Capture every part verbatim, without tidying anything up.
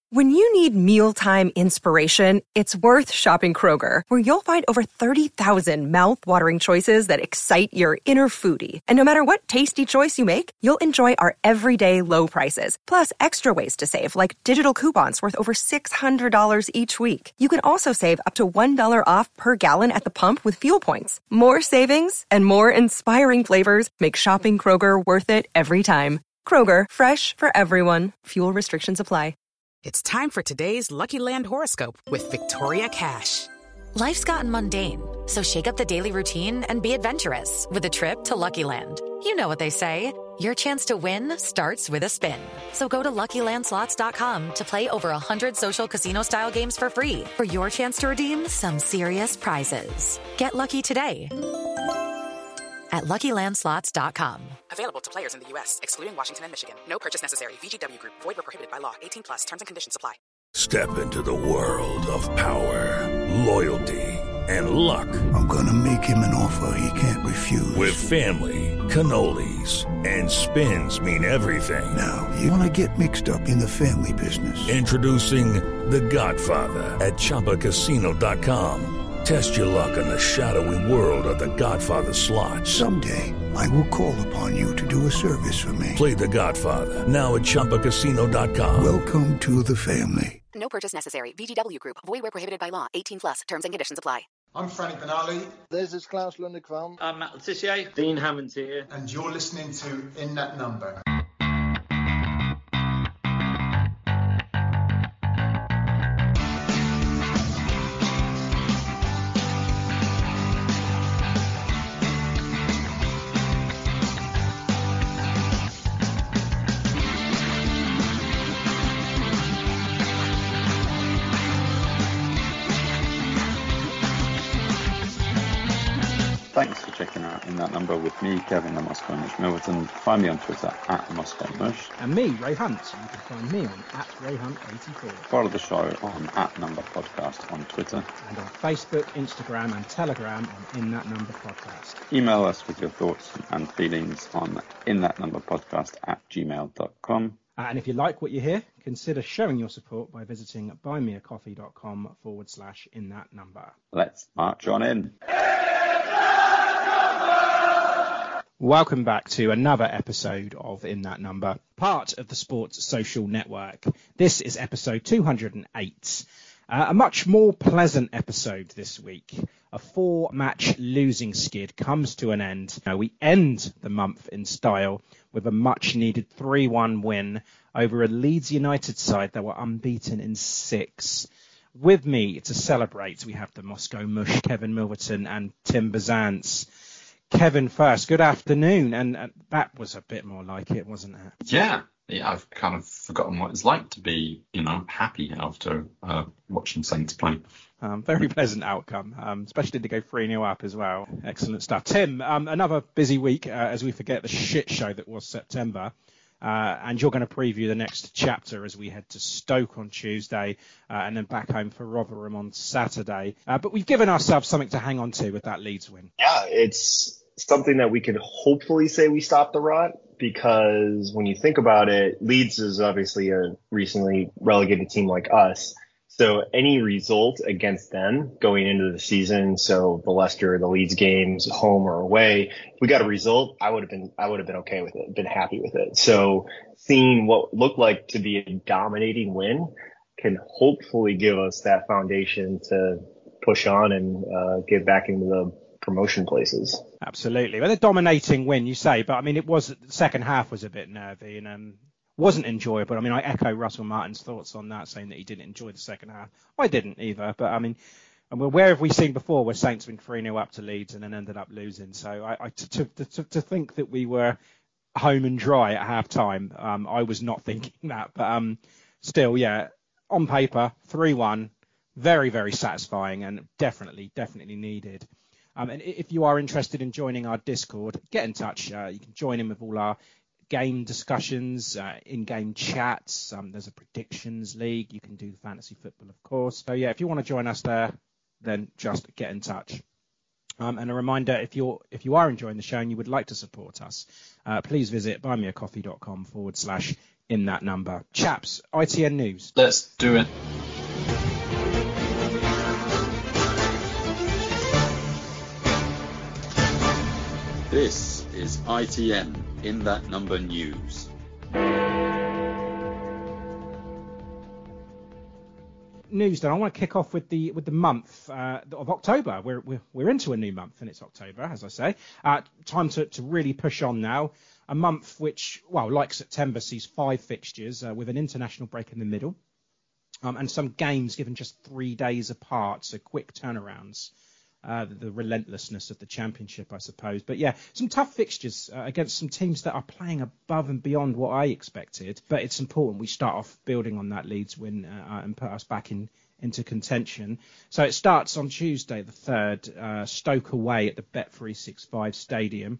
When you need mealtime inspiration, it's worth shopping Kroger, where you'll find over thirty thousand mouth-watering choices that excite your inner foodie. And no matter what tasty choice you make, you'll enjoy our everyday low prices, plus extra ways to save, like digital coupons worth over six hundred dollars each week. You can also save up to one dollar off per gallon at the pump with fuel points. More savings and more inspiring flavors make shopping Kroger worth it every time. Kroger, fresh for everyone. Fuel restrictions apply. It's time for today's Lucky Land horoscope with Victoria Cash. Life's gotten mundane, so shake up the daily routine and be adventurous with a trip to Lucky Land. You know what they say, your chance to win starts with a spin. So go to Lucky Land Slots dot com to play over one hundred social casino-style games for free for your chance to redeem some serious prizes. Get lucky today at Lucky Land Slots dot com. Available to players in the U S, excluding Washington and Michigan. No purchase necessary. V G W Group. Void where prohibited by law. eighteen plus. Terms and conditions apply. Step into the world of power, loyalty, and luck. I'm gonna make him an offer he can't refuse. With family, cannolis, and spins mean everything. Now, you wanna get mixed up in the family business. Introducing The Godfather at Chumba Casino dot com. Test your luck in the shadowy world of The Godfather slot. Someday, I will call upon you to do a service for me. Play The Godfather, now at Chumba Casino dot com. Welcome to the family. No purchase necessary. V G W Group. Void where prohibited by law. eighteen plus. Terms and conditions apply. I'm Franny Benali. This is Klaus Lundekvam. I'm Matt Letitia. Dean Hammond here. And you're listening to In That Number. Thanks for checking out In That Number with me, Kevin the Moscow Mush Milverton. Find me on Twitter at Moscow Mush. And me, Ray Hunt. You can find me on at Ray Hunt eighty-four. Follow the show on at Number Podcast on Twitter. And on Facebook, Instagram and Telegram on In That Number Podcast. Email us with your thoughts and feelings on In That Number Podcast at gmail dot com. Uh, and if you like what you hear, consider showing your support by visiting buymeacoffee.com forward slash in that number. Let's march on in. Welcome back to another episode of In That Number, part of the Sports Social Network. This is episode two hundred eight. Uh, a much more pleasant episode this week. A four-match losing skid comes to an end. Now, we end the month in style with a much-needed three one win over a Leeds United side that were unbeaten in six. With me to celebrate, we have the Moscow Mush, Kevin Milverton and Tim Bazance. Kevin first, good afternoon, and uh, that was a bit more like it, wasn't it? Yeah, yeah, I've kind of forgotten what it's like to be, you know, happy after uh, watching Saints play. Um, very pleasant outcome, um, especially to go three nil up as well. Excellent stuff. Tim, um, another busy week uh, as we forget the shit show that was September. Uh, and you're going to preview the next chapter as we head to Stoke on Tuesday uh, and then back home for Rotherham on Saturday. Uh, but we've given ourselves something to hang on to with that Leeds win. Yeah, it's something that we can hopefully say we stopped the rot, because when you think about it, Leeds is obviously a recently relegated team like us. So any result against them going into the season, so the Leicester, the Leeds games, home or away, if we got a result, I would have been, I would have been okay with it, been happy with it. So seeing what looked like to be a dominating win can hopefully give us that foundation to push on and uh, get back into the promotion places. Absolutely. Well, a dominating win, you say, but I mean, it was, the second half was a bit nervy and, um, wasn't enjoyable. I mean, I echo Russell Martin's thoughts on that, saying that he didn't enjoy the second half. I didn't either, but I mean, and where have we seen before where Saints been three nil up to Leeds and then ended up losing? So I, I to, to, to think that we were home and dry at half time, um, I was not thinking that, but um, still, yeah, on paper, three one, very, very satisfying and definitely, definitely needed. Um, and if you are interested in joining our Discord, get in touch. Uh, you can join in with all our game discussions, uh, in-game chats. Um, there's a predictions league. You can do fantasy football, of course. So, yeah, if you want to join us there, then just get in touch. Um, and a reminder, if you're if you are enjoying the show and you would like to support us, uh, please visit buymeacoffee.com forward slash in that number. Chaps, I T N News. Let's do it. This is I T N in that number news. News then. I want to kick off with the with the month uh, of October. We're, we're we're into a new month, and it's October, as I say. Uh, time to, to really push on now. A month which, well, like September, sees five fixtures uh, with an international break in the middle, um, and some games given just three days apart, so quick turnarounds. Uh, the, the relentlessness of the championship, I suppose. But yeah, some tough fixtures uh, against some teams that are playing above and beyond what I expected. But it's important we start off building on that Leeds win uh, and put us back in into contention. So it starts on Tuesday, the third, uh, Stoke away at the Bet three sixty-five Stadium.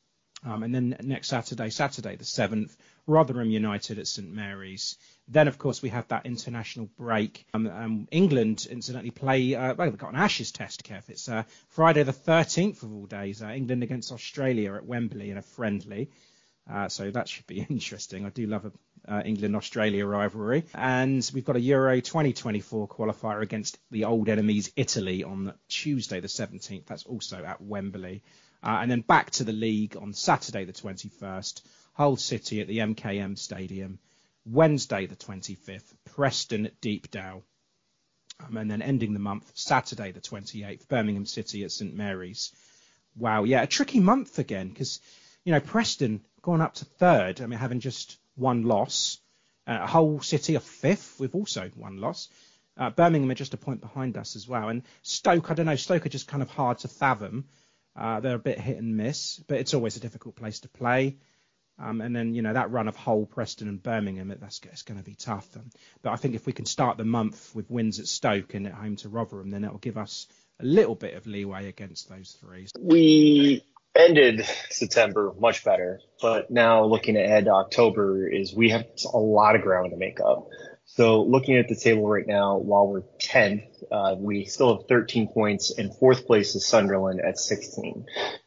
Um, and then next Saturday, Saturday the seventh, Rotherham United at St Mary's. Then, of course, we have that international break. Um, um, England, incidentally, play, uh, well, they've got an Ashes test, Kev. It's uh, Friday the thirteenth of all days, uh, England against Australia at Wembley in a friendly. Uh, so that should be interesting. I do love a uh, England-Australia rivalry. And we've got a Euro twenty twenty-four qualifier against the old enemies, Italy, on Tuesday the seventeenth. That's also at Wembley. Uh, and then back to the league on Saturday the twenty-first, Hull City at the M K M Stadium. Wednesday the twenty-fifth, Preston at Deepdale. Um, and then ending the month, Saturday the twenty-eighth, Birmingham City at St Mary's. Wow, yeah, a tricky month again because, you know, Preston gone up to third, I mean, having just one loss. Uh, Hull City are fifth with also one loss. Uh, Birmingham are just a point behind us as well. And Stoke, I don't know, Stoke are just kind of hard to fathom. Uh, they're a bit hit and miss, but it's always a difficult place to play. Um, and then, you know, that run of Hull, Preston and Birmingham, that's, that's going to be tough. Um, but I think if we can start the month with wins at Stoke and at home to Rotherham, then it'll give us a little bit of leeway against those three. We ended September much better, but now looking ahead to October is we have a lot of ground to make up. So looking at the table right now, while we're tenth, uh, we still have thirteen points, and fourth place is Sunderland at sixteen.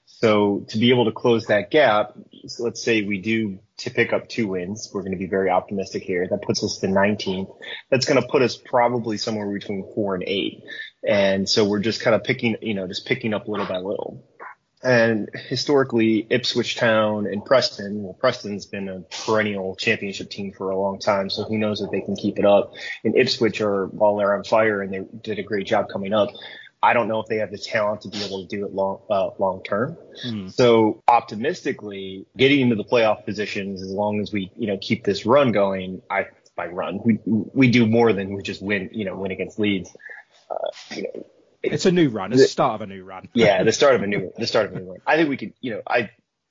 So to be able to close that gap, so let's say we do to pick up two wins, we're going to be very optimistic here. That puts us to nineteenth. That's going to put us probably somewhere between four and eight. And so we're just kind of picking, you know, just picking up little by little. And historically, Ipswich Town and Preston, well, Preston's been a perennial championship team for a long time, so who knows if they can keep it up. And Ipswich are, while they're on fire and they did a great job coming up, I don't know if they have the talent to be able to do it long, uh, long term. Mm. So optimistically, getting into the playoff positions, as long as we, you know, keep this run going, I, by run, we, we do more than we just win, you know, win against Leeds. Uh, you know, It's a new run. It's the start of a new run. Yeah, the start of a new, the start of a new run. I think we could, you know, I,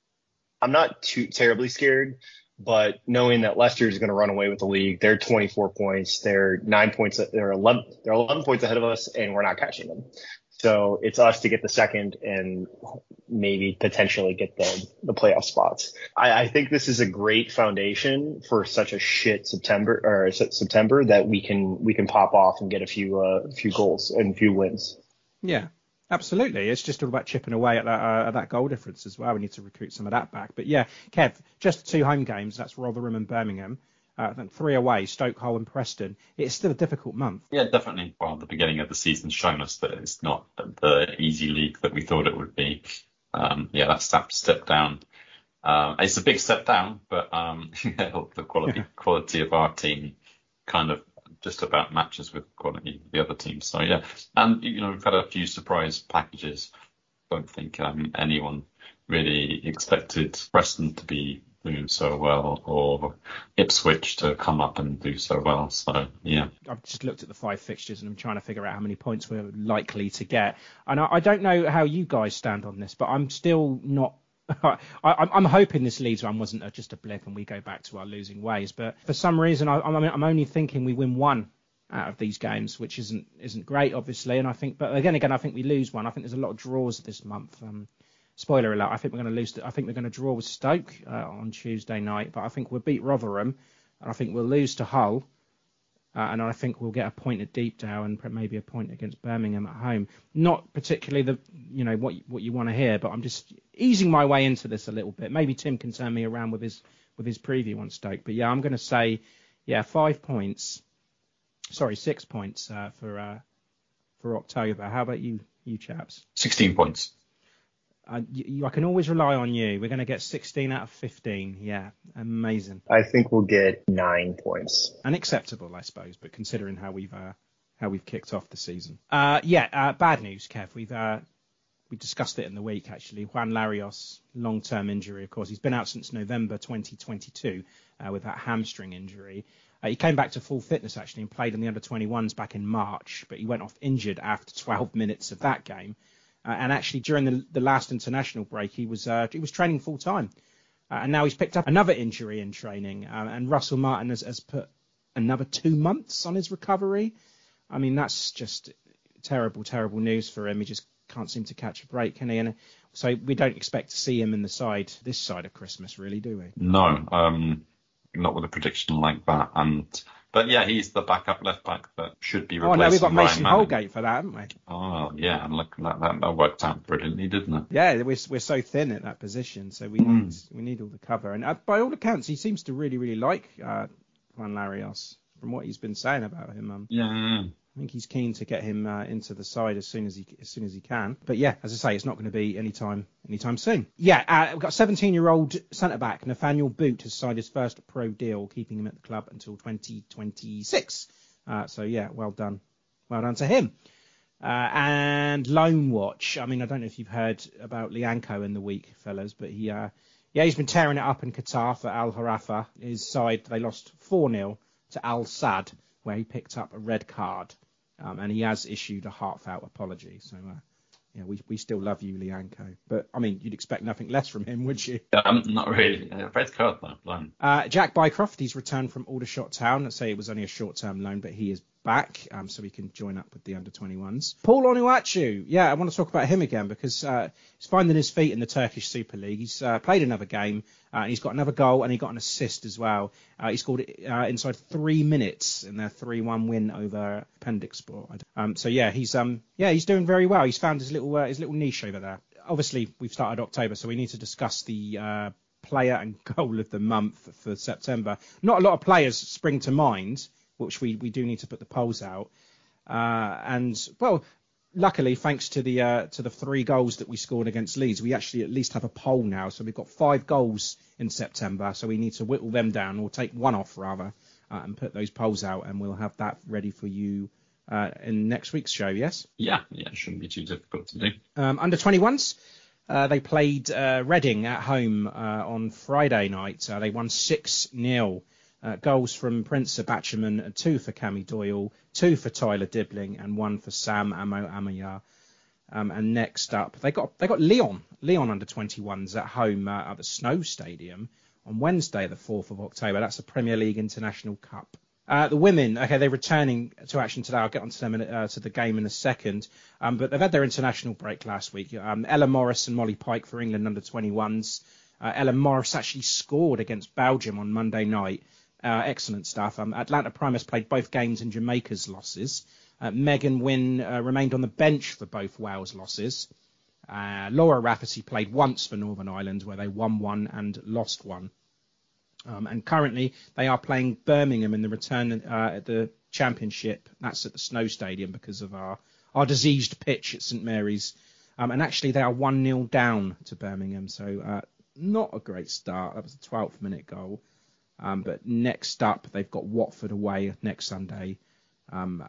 I'm not too terribly scared, but knowing that Leicester is going to run away with the league, they're twenty-four points, they're nine points, they're eleven, they're eleven points ahead of us, and we're not catching them. So it's us to get the second and maybe potentially get the, the playoff spots. I, I think this is a great foundation for such a shit September or September that we can, we can pop off and get a few, uh, few goals and a few wins. Yeah, absolutely. It's just all about chipping away at that, uh, at that goal difference as well. We need to recruit some of that back. But yeah, Kev, just two home games. That's Rotherham and Birmingham. Uh, then three away, Stoke, Hull and Preston. It's still a difficult month. Yeah, definitely. Well, the beginning of the season's shown us that it's not the easy league that we thought it would be. Um, yeah, that's a step down. Uh, it's a big step down, but um, the quality yeah. quality of our team kind of just about matches with quality of the other teams. So yeah, and you know we've had a few surprise packages. Don't think um, anyone really expected Preston to be doing so well or Ipswich to come up and do so well. So yeah, I've just looked at the five fixtures and I'm trying to figure out how many points we're likely to get. And I, I don't know how you guys stand on this, but I'm still not. I, I'm hoping this Leeds one wasn't a, just a blip and we go back to our losing ways. But for some reason, I, I'm, I'm only thinking we win one out of these games, which isn't isn't great, obviously. And I think, but again, again, I think we lose one. I think there's a lot of draws this month. Um, spoiler alert: I think we're going to lose. I think we're going to draw with Stoke uh, on Tuesday night, but I think we'll beat Rotherham, and I think we'll lose to Hull. Uh, and I think we'll get a point at Deepdale and maybe a point against Birmingham at home. Not particularly the, you know, what what you want to hear, but I'm just easing my way into this a little bit. Maybe Tim can turn me around with his with his preview on Stoke. But yeah, I'm going to say, yeah, five points. Sorry, six points uh, for uh, for October. How about you, you chaps? sixteen points. Uh, you, you, I can always rely on you. We're going to get sixteen out of fifteen. Yeah, amazing. I think we'll get nine points. Unacceptable, I suppose, but considering how we've uh, how we've kicked off the season. Uh, yeah, uh, bad news, Kev. We've uh, we discussed it in the week actually. Juan Larios, long-term injury, of course. He's been out since November twenty twenty-two uh, with that hamstring injury. Uh, he came back to full fitness actually and played in the under twenty-ones back in March, but he went off injured after twelve minutes of that game. Uh, and actually, during the, the last international break, he was uh, he was training full time, uh, and now he's picked up another injury in training. Uh, and Russell Martin has, has put another two months on his recovery. I mean, that's just terrible, terrible news for him. He just can't seem to catch a break, can he? And so we don't expect to see him in the side this side of Christmas, really, do we? No, um, not with a prediction like that. And but yeah, he's the backup left back that should be replacing. Oh no, we've got Ryan Mason Manning. Holgate for that, haven't we? Oh yeah, and look, that, that that worked out brilliantly, didn't it? Yeah, we're we're so thin at that position, so we Mm. need we need all the cover. And uh, by all accounts, he seems to really really like uh, Juan Larios from what he's been saying about him. Um, Yeah. I think he's keen to get him uh, into the side as soon as he as soon as he can. But yeah, as I say, it's not going to be anytime anytime soon. Yeah, uh, we've got seventeen-year-old centre back Nathaniel Boot has signed his first pro deal, keeping him at the club until twenty twenty-six. Uh, so yeah, well done, well done to him. Uh, and Loan Watch. I mean, I don't know if you've heard about Lianco in the week, fellas, but he uh, yeah he's been tearing it up in Qatar for Al Harafa. His side, they lost four nil to Al Sadd, where he picked up a red card. Um, and he has issued a heartfelt apology. So, uh, yeah, we we still love you, Lianco. But, I mean, you'd expect nothing less from him, would you? Um, not really. Uh, red card, though. Blind. Uh, Jack Bycroft, he's returned from Aldershot Town. Let's say it was only a short-term loan, but he is back, um, so he can join up with the under twenty-ones. Paul Onuachu, yeah, I want to talk about him again because uh, he's finding his feet in the Turkish Super League. He's uh, played another game, uh, and he's got another goal, and he got an assist as well. Uh, he scored uh, inside three minutes in their three one win over Pendikspor. Um, so yeah, he's um yeah he's doing very well. He's found his little uh, his little niche over there. Obviously, we've started October, so we need to discuss the uh, player and goal of the month for September. Not a lot of players spring to mind, which we, we do need to put the polls out. Uh, and, well, luckily, thanks to the uh, to the three goals that we scored against Leeds, we actually at least have a poll now. So we've got five goals in September, so we need to whittle them down, or take one off, rather, uh, and put those polls out, and we'll have that ready for you uh, in next week's show, yes? Yeah, yeah, it shouldn't be too difficult to do. Um, under twenty-ones, uh, they played uh, Reading at home uh, on Friday night. Uh, they won six nil. Uh, goals from Prince Abachaman, two for Cammy Doyle, two for Tyler Dibbling, and one for Sam Amo Amaya. Um, and next up, they got they got Leon, Leon under twenty-ones at home uh, at the Snow Stadium on Wednesday, the fourth of October. That's the Premier League International Cup. Uh, the women, okay, they're returning to action today. I'll get onto them in, uh, to the game in a second. Um, but they've had their international break last week. Um, Ella Morris and Molly Pike for England under twenty-ones. Uh, Ella Morris actually scored against Belgium on Monday night. Uh, excellent stuff. Um, Atlanta Primus played both games in Jamaica's losses. Uh, Megan Wynne uh, remained on the bench for both Wales losses. Uh, Laura Rafferty played once for Northern Ireland, where they won one and lost one. Um, and currently they are playing Birmingham in the return uh, at the Championship. That's at the Snow Stadium because of our, our diseased pitch at St Mary's. Um, and actually they are one nil down to Birmingham. So uh, not a great start. That was the twelfth minute goal. Um, but next up, they've got Watford away next Sunday, um,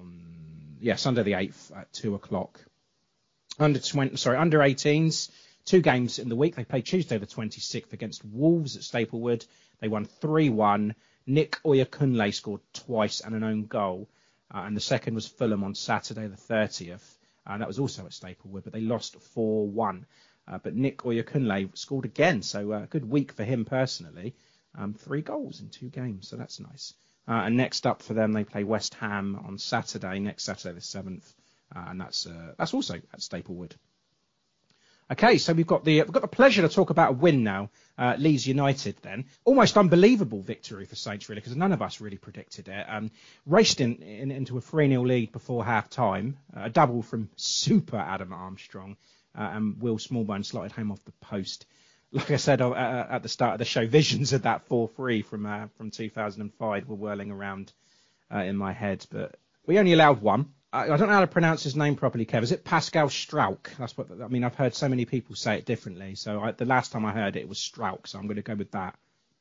on yeah Sunday the eighth at two o'clock. Under twenty, sorry, under eighteens, two games in the week. They played Tuesday the twenty-sixth against Wolves at Staplewood. They won three one. Nick Oyakunle scored twice and an own goal, uh, and the second was Fulham on Saturday the thirtieth, and that was also at Staplewood, but they lost four one. Uh, but Nick Oyakunle scored again, so a uh, good week for him personally. Um, three goals in two games, so that's nice. Uh, and next up for them, they play West Ham on Saturday, next Saturday the seventh, uh, and that's uh, that's also at Staplewood. Okay, so we've got the we've got the pleasure to talk about a win now. Uh, Leeds United, then almost unbelievable victory for Saints, really, because none of us really predicted it. Um, raced in, in into a three nil lead before half time, uh, a double from super Adam Armstrong, uh, and Will Smallbone slotted home off the post. Like I said uh, at the start of the show, visions of that four three from uh, from two thousand five were whirling around uh, in my head, but we only allowed one. I don't know how to pronounce his name properly, Kev. Is it Pascal Strauch? That's what I mean. I've heard so many people say it differently. So I, the last time I heard it, it was Strauch. So I'm going to go with that.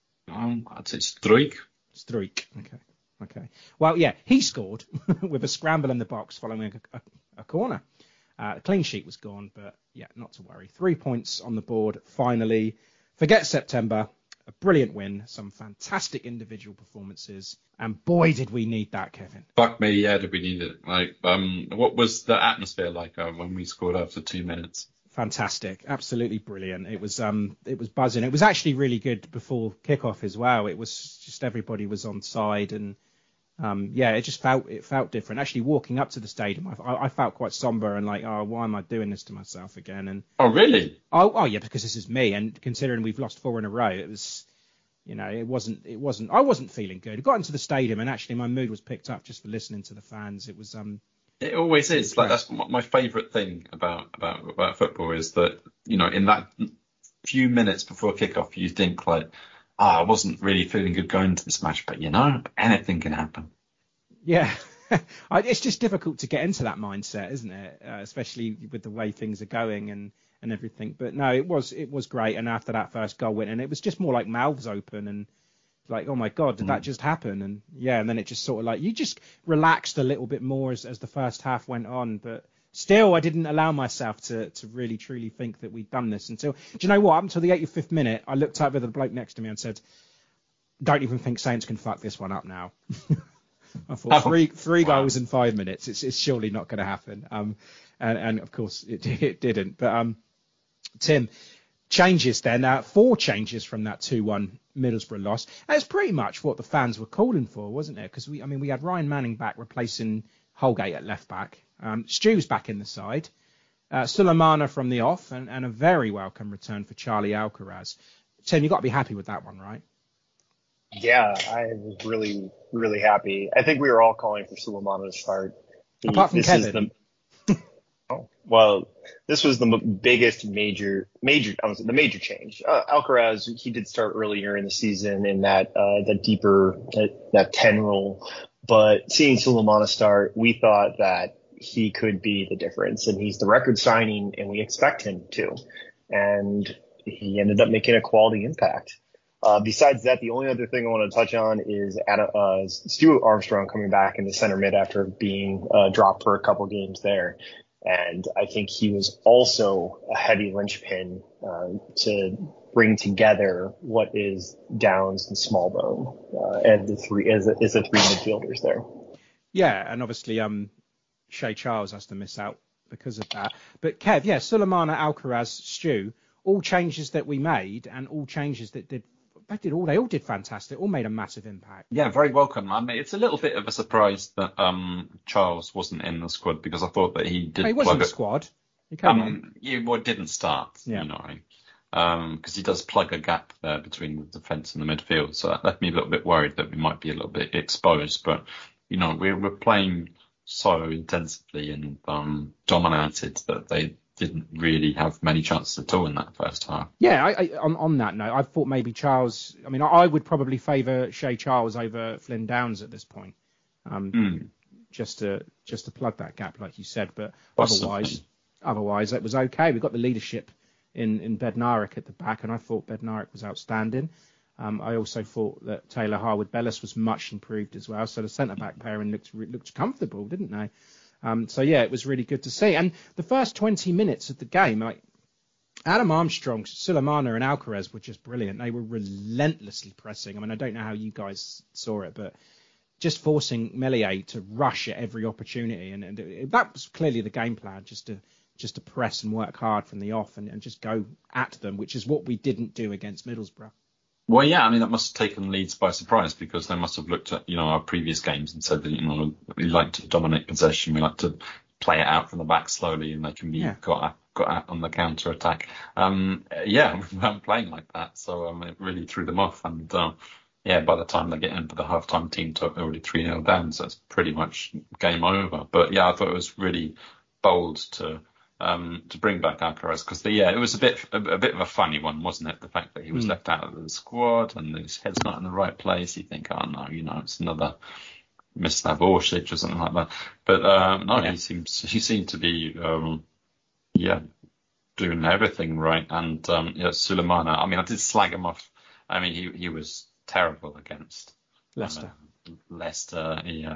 Um, I'd say Struik. Struik. Okay. Okay. Well, yeah, he scored with a scramble in the box following a, a, a corner. Uh, the clean sheet was gone, but yeah, not to worry. Three points on the board. Finally, forget September. A brilliant win, some fantastic individual performances, and boy, did we need that, Kevin. Fuck me, yeah, did we need it? Like, um, what was the atmosphere like uh, when we scored after two minutes? Fantastic, absolutely brilliant. It was, um, it was buzzing. It was actually really good before kickoff as well. It was just everybody was on side, and um, yeah, it just felt it felt different. Actually, walking up to the stadium, I, I felt quite somber and like, oh, why am I doing this to myself again? And oh, really? Oh, oh yeah, because this is me. And considering we've lost four in a row, it was, you know, it wasn't, it wasn't. I wasn't feeling good. I got into the stadium and actually my mood was picked up just for listening to the fans. It was, um, it always is. Like that's my favourite thing about about about football is that, you know, in that few minutes before kickoff, you think like, oh, I wasn't really feeling good going into this match, but you know, anything can happen. Yeah, it's just difficult to get into that mindset, isn't it? Uh, especially with the way things are going and, and everything. But no, it was it was great. And after that first goal win, and it was just more like mouths open and like, oh my God, did mm. that just happen? And yeah, and then it just sort of like you just relaxed a little bit more as, as the first half went on. But still, I didn't allow myself to to really truly think that we'd done this until, do you know what? Up until the eighty-fifth minute, I looked over the bloke next to me and said, don't even think Saints can fuck this one up now. I thought three three wow. goals in five minutes. It's it's surely not going to happen. Um, and, and of course it it didn't. But um, Tim, changes then. Uh, four changes from that two one Middlesbrough loss. And it's pretty much what the fans were calling for, wasn't it? Because we, I mean, we had Ryan Manning back replacing Holgate at left back. Um, Stu's back in the side. Uh, Sulemana from the off, and, and a very welcome return for Charlie Alcaraz. Tim, you've got to be happy with that one, right? Yeah, I was really, really happy. I think we were all calling for Sulemana to start. He, Apart from this Kevin. Is the, oh, well, this was the m- biggest major, major, I was the major change. Uh, Alcaraz, he did start earlier in the season in that, uh, that deeper, that, that ten role. But seeing Sulemana start, we thought that he could be the difference, and he's the record signing, and we expect him to. And he ended up making a quality impact. Uh, besides that, the only other thing I want to touch on is Adam, uh, Stuart Armstrong coming back in the center mid after being uh, dropped for a couple games there. And I think he was also a heavy linchpin uh, to bring together what is Downs and Smallbone uh, and the three as, as the three midfielders there. Yeah, and obviously um, Shea Charles has to miss out because of that. But Kev, yeah, Sulemana, Alcaraz, Stu, all changes that we made and all changes that did. They did all. They all did fantastic. All made a massive impact. Yeah, very welcome. I mean, it's a little bit of a surprise that um, Charles wasn't in the squad because I thought that he did. He was in the squad. He came um, on. You well, didn't start. Yeah. You know, um, because he does plug a gap there between the defence and the midfield. So that left me a little bit worried that we might be a little bit exposed. But you know, we're we're playing so intensively and um, dominated that they didn't really have many chances at all in that first half. Yeah, I, I, on, on that note, I thought maybe Charles, I mean, I, I would probably favour Shea Charles over Flynn Downs at this point, um, mm. just to just to plug that gap, like you said. But Possibly. otherwise, otherwise it was okay. We got the leadership in, in Bednarek at the back, and I thought Bednarek was outstanding. Um, I also thought that Taylor Harwood-Bellis was much improved as well. So the centre-back pairing looked looked comfortable, didn't they? Um, so, yeah, it was really good to see. And the first twenty minutes of the game, like Adam Armstrong, Sulemana and Alcaraz were just brilliant. They were relentlessly pressing. I mean, I don't know how you guys saw it, but just forcing Meslier to rush at every opportunity. And, and it, that was clearly the game plan, just to just to press and work hard from the off and, and just go at them, which is what we didn't do against Middlesbrough. Well, yeah, I mean, that must have taken Leeds by surprise because they must have looked at, you know, our previous games and said that, you know, we like to dominate possession. We like to play it out from the back slowly and they can be yeah. got got out on the counter attack. Um, yeah, we weren't playing like that, so um, it really threw them off. And uh, yeah, by the time they get into the half-time team talk, they're already three nil down, so it's pretty much game over. But yeah, I thought it was really bold to um, to bring back Alcaraz, because yeah, it was a bit a, a bit of a funny one, wasn't it? The fact that he was mm. left out of the squad and his head's not in the right place. You think, oh no, you know, it's another Mislav Orsic or something like that. But um, no, yeah. he seems he seemed to be um, yeah doing everything right. And um, yeah, Sulemana, I mean, I did slag him off. I mean, he he was terrible against Leicester. Uh, Leicester, yeah,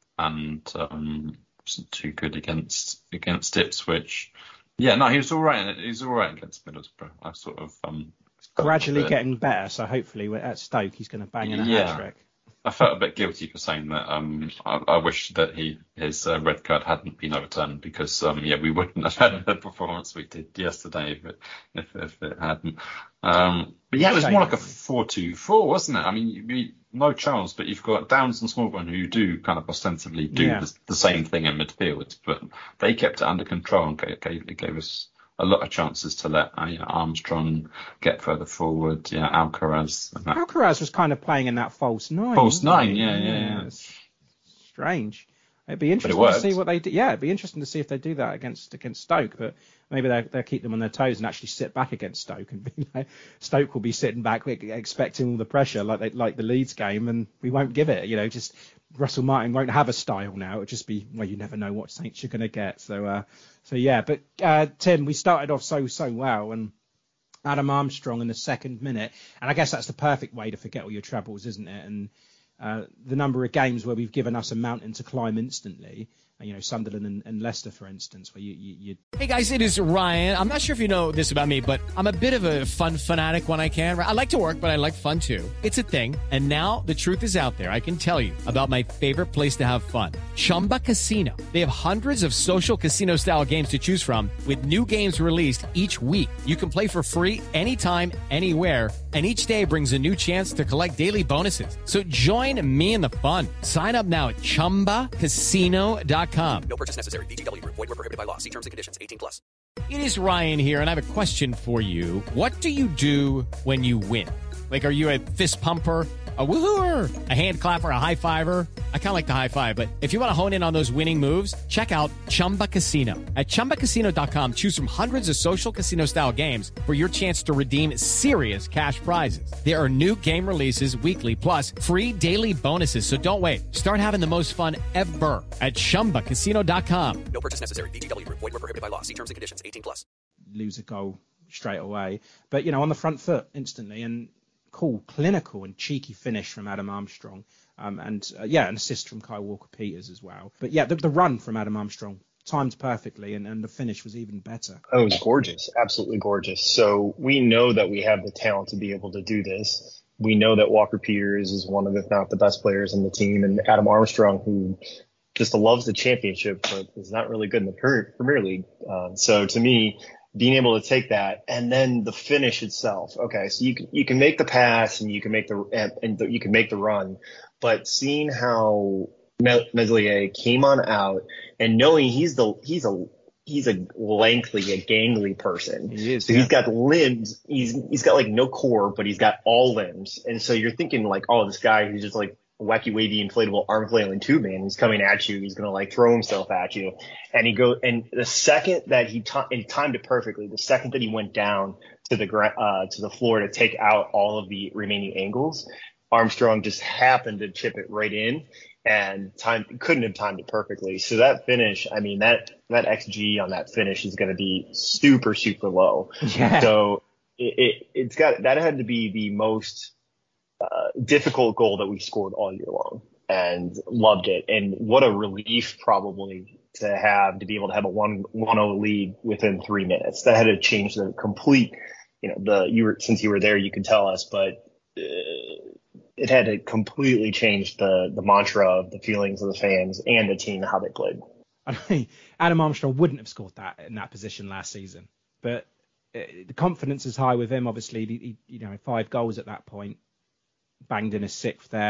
and um, wasn't too good against against Ipswich. Yeah, no, he was all right. He was all right against Middlesbrough. I sort of um, gradually getting better. So hopefully at Stoke he's going to bang in a yeah. hat trick. I felt a bit guilty for saying that. Um, I, I wish that he his uh, red card hadn't been overturned, because um, yeah, we wouldn't have had the performance we did yesterday if it, if, if it hadn't. Um, but yeah, it was more like a four two four, wasn't it? I mean, you, you, no chance, but you've got Downs and Smallburn who do kind of ostensibly do yeah. the, the same thing in midfield, but they kept it under control and gave, gave, gave us a lot of chances to let uh, you know, Armstrong get further forward. Yeah, Alcaraz. And that. Alcaraz was kind of playing in that false nine. False nine, yeah, yeah, yeah. It's strange. It'd be interesting it to see what they do. Yeah, it'd be interesting to see if they do that against against Stoke. But maybe they'll, they'll keep them on their toes and actually sit back against Stoke. And be like, Stoke will be sitting back expecting all the pressure, like they, like the Leeds game, and we won't give it. You know, just Russell Martin won't have a style now. It'll just be, well, you never know what Saints you're going to get. So, uh, so yeah. But uh, Tim, we started off so so well, and Adam Armstrong in the second minute, and I guess that's the perfect way to forget all your troubles, isn't it? And Uh, the number of games where we've given us a mountain to climb instantly, you know, Sunderland and, and Leicester, for instance, where you, you, you... Hey, guys, it is Ryan. I'm not sure if you know this about me, but I'm a bit of a fun fanatic when I can. I like to work, but I like fun, too. It's a thing. And now the truth is out there. I can tell you about my favorite place to have fun, Chumba Casino. They have hundreds of social casino-style games to choose from with new games released each week. You can play for free anytime, anywhere, and each day brings a new chance to collect daily bonuses. So join me in the fun. Sign up now at chumba casino dot com. No purchase necessary. V G W Group. Void where prohibited by law. See terms and conditions. eighteen plus. It is Ryan here, and I have a question for you. What do you do when you win? Like, are you a fist pumper, a woohooer, a hand clapper, a high fiver? I kind of like the high five, but if you want to hone in on those winning moves, check out Chumba Casino. At chumba casino dot com, choose from hundreds of social casino-style games for your chance to redeem serious cash prizes. There are new game releases weekly, plus free daily bonuses, so don't wait. Start having the most fun ever at chumba casino dot com. No purchase necessary. V G W Group. Void where prohibited by law. See terms and conditions. eighteen plus. Lose a goal straight away. But, you know, on the front foot instantly, and cool, clinical and cheeky finish from Adam Armstrong. Um, and, uh, yeah, an assist from Kyle Walker-Peters as well. But, yeah, the, the run from Adam Armstrong timed perfectly, and, and the finish was even better. Oh, it was gorgeous. Absolutely gorgeous. So we know that we have the talent to be able to do this. We know that Walker-Peters is one of, if not the best players in the team, and Adam Armstrong, who just loves the championship, but is not really good in the Premier League. Um, so to me, being able to take that and then the finish itself. Okay, so you can you can make the pass and you can make the and, and you can make the run, but seeing how Meslier came on out and knowing he's the he's a he's a lengthy, a gangly person. He is, so yeah. He's got limbs. He's he's got like no core, but he's got all limbs. And so you're thinking like, oh, this guy who's just like wacky, wavy, inflatable arm flailing tube man. He's coming at you. He's going to like throw himself at you. And he go, and the second that he, t- and he timed it perfectly, the second that he went down to the gra- uh, to the floor to take out all of the remaining angles, Armstrong just happened to chip it right in and time couldn't have timed it perfectly. So that finish, I mean, that, that X G on that finish is going to be super, super low. Yeah. So it, it, it's got, that had to be the most, Uh, difficult goal that we scored all year long, and loved it. And what a relief probably to have to be able to have a one one oh lead within three minutes. That had to change the complete, you know, the you were since you were there, you can tell us, but uh, it had to completely change the the mantra of the feelings of the fans and the team, how they played. I mean, Adam Armstrong wouldn't have scored that in that position last season, but uh, the confidence is high with him. Obviously, he, he, you know, five goals at that point. Banged in a sixth there.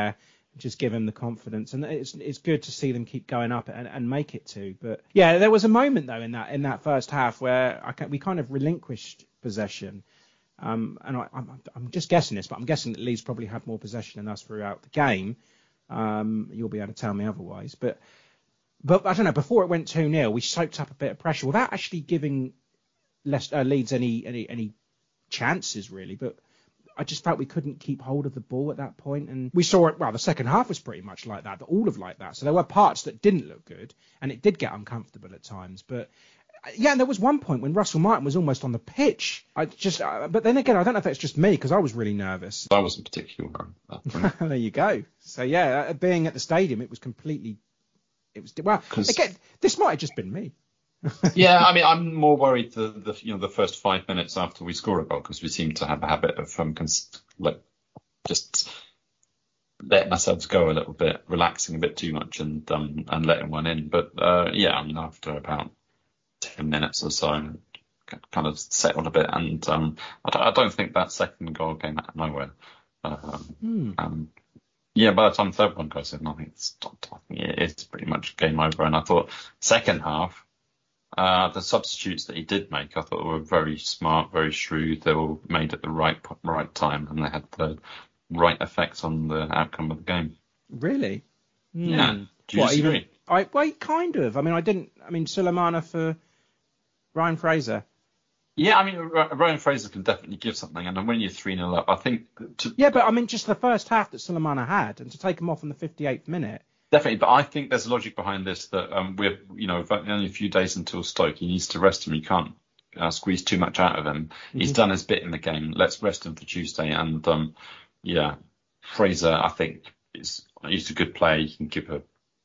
just give him the confidence. And it's it's good to see them keep going up and, and make it to. But yeah, there was a moment though in that in that first half where I can, we kind of relinquished possession. Um, and I, I'm, I'm just guessing this, but I'm guessing that Leeds probably had more possession than us throughout the game. Um, you'll be able to tell me otherwise. But but I don't know. Before it went two nil, we soaked up a bit of pressure without actually giving Leicester, uh, Leeds any, any any chances really. But I just felt we couldn't keep hold of the ball at that point. And we saw it, well, the second half was pretty much like that, all of like that. So there were parts that didn't look good, and it did get uncomfortable at times. But yeah, and there was one point when Russell Martin was almost on the pitch. I just, uh, but then again, I don't know if that's just me because I was really nervous. I wasn't particularly worried. There you go. So yeah, uh, being at the stadium, it was completely, it was, well, again, this might have just been me. Yeah, I mean, I'm more worried the, the you know the first five minutes after we score a goal because we seem to have a habit of um, cons- like just letting ourselves go a little bit, relaxing a bit too much, and um and letting one in. But uh, yeah, I mean, after about ten minutes or so, kind of settled a bit, and um I don't, I don't think that second goal came out of nowhere. Um, hmm. um Yeah, by the time the third one goes in, I think it's, I think it is pretty much game over. And I thought second half. Uh, the substitutes that he did make, I thought were very smart, very shrewd. They were made at the right right time, and they had the right effect on the outcome of the game. Really? Yeah. Mm. Do you what, disagree? Even, I, well, kind of. I mean, I didn't. I mean, Sulemana for Ryan Fraser. Yeah, I mean, Ryan Fraser can definitely give something, and when you're three nil up, I think. To, yeah, but I mean, just the first half that Sulemana had, and to take him off in the fifty-eighth minute. Definitely, but I think there's logic behind this that um, we're, you know, only a few days until Stoke. He needs to rest him. You can't uh, squeeze too much out of him. Mm-hmm. He's done his bit in the game. Let's rest him for Tuesday. And um, yeah, Fraser, I think, is he's a good player. He can give a,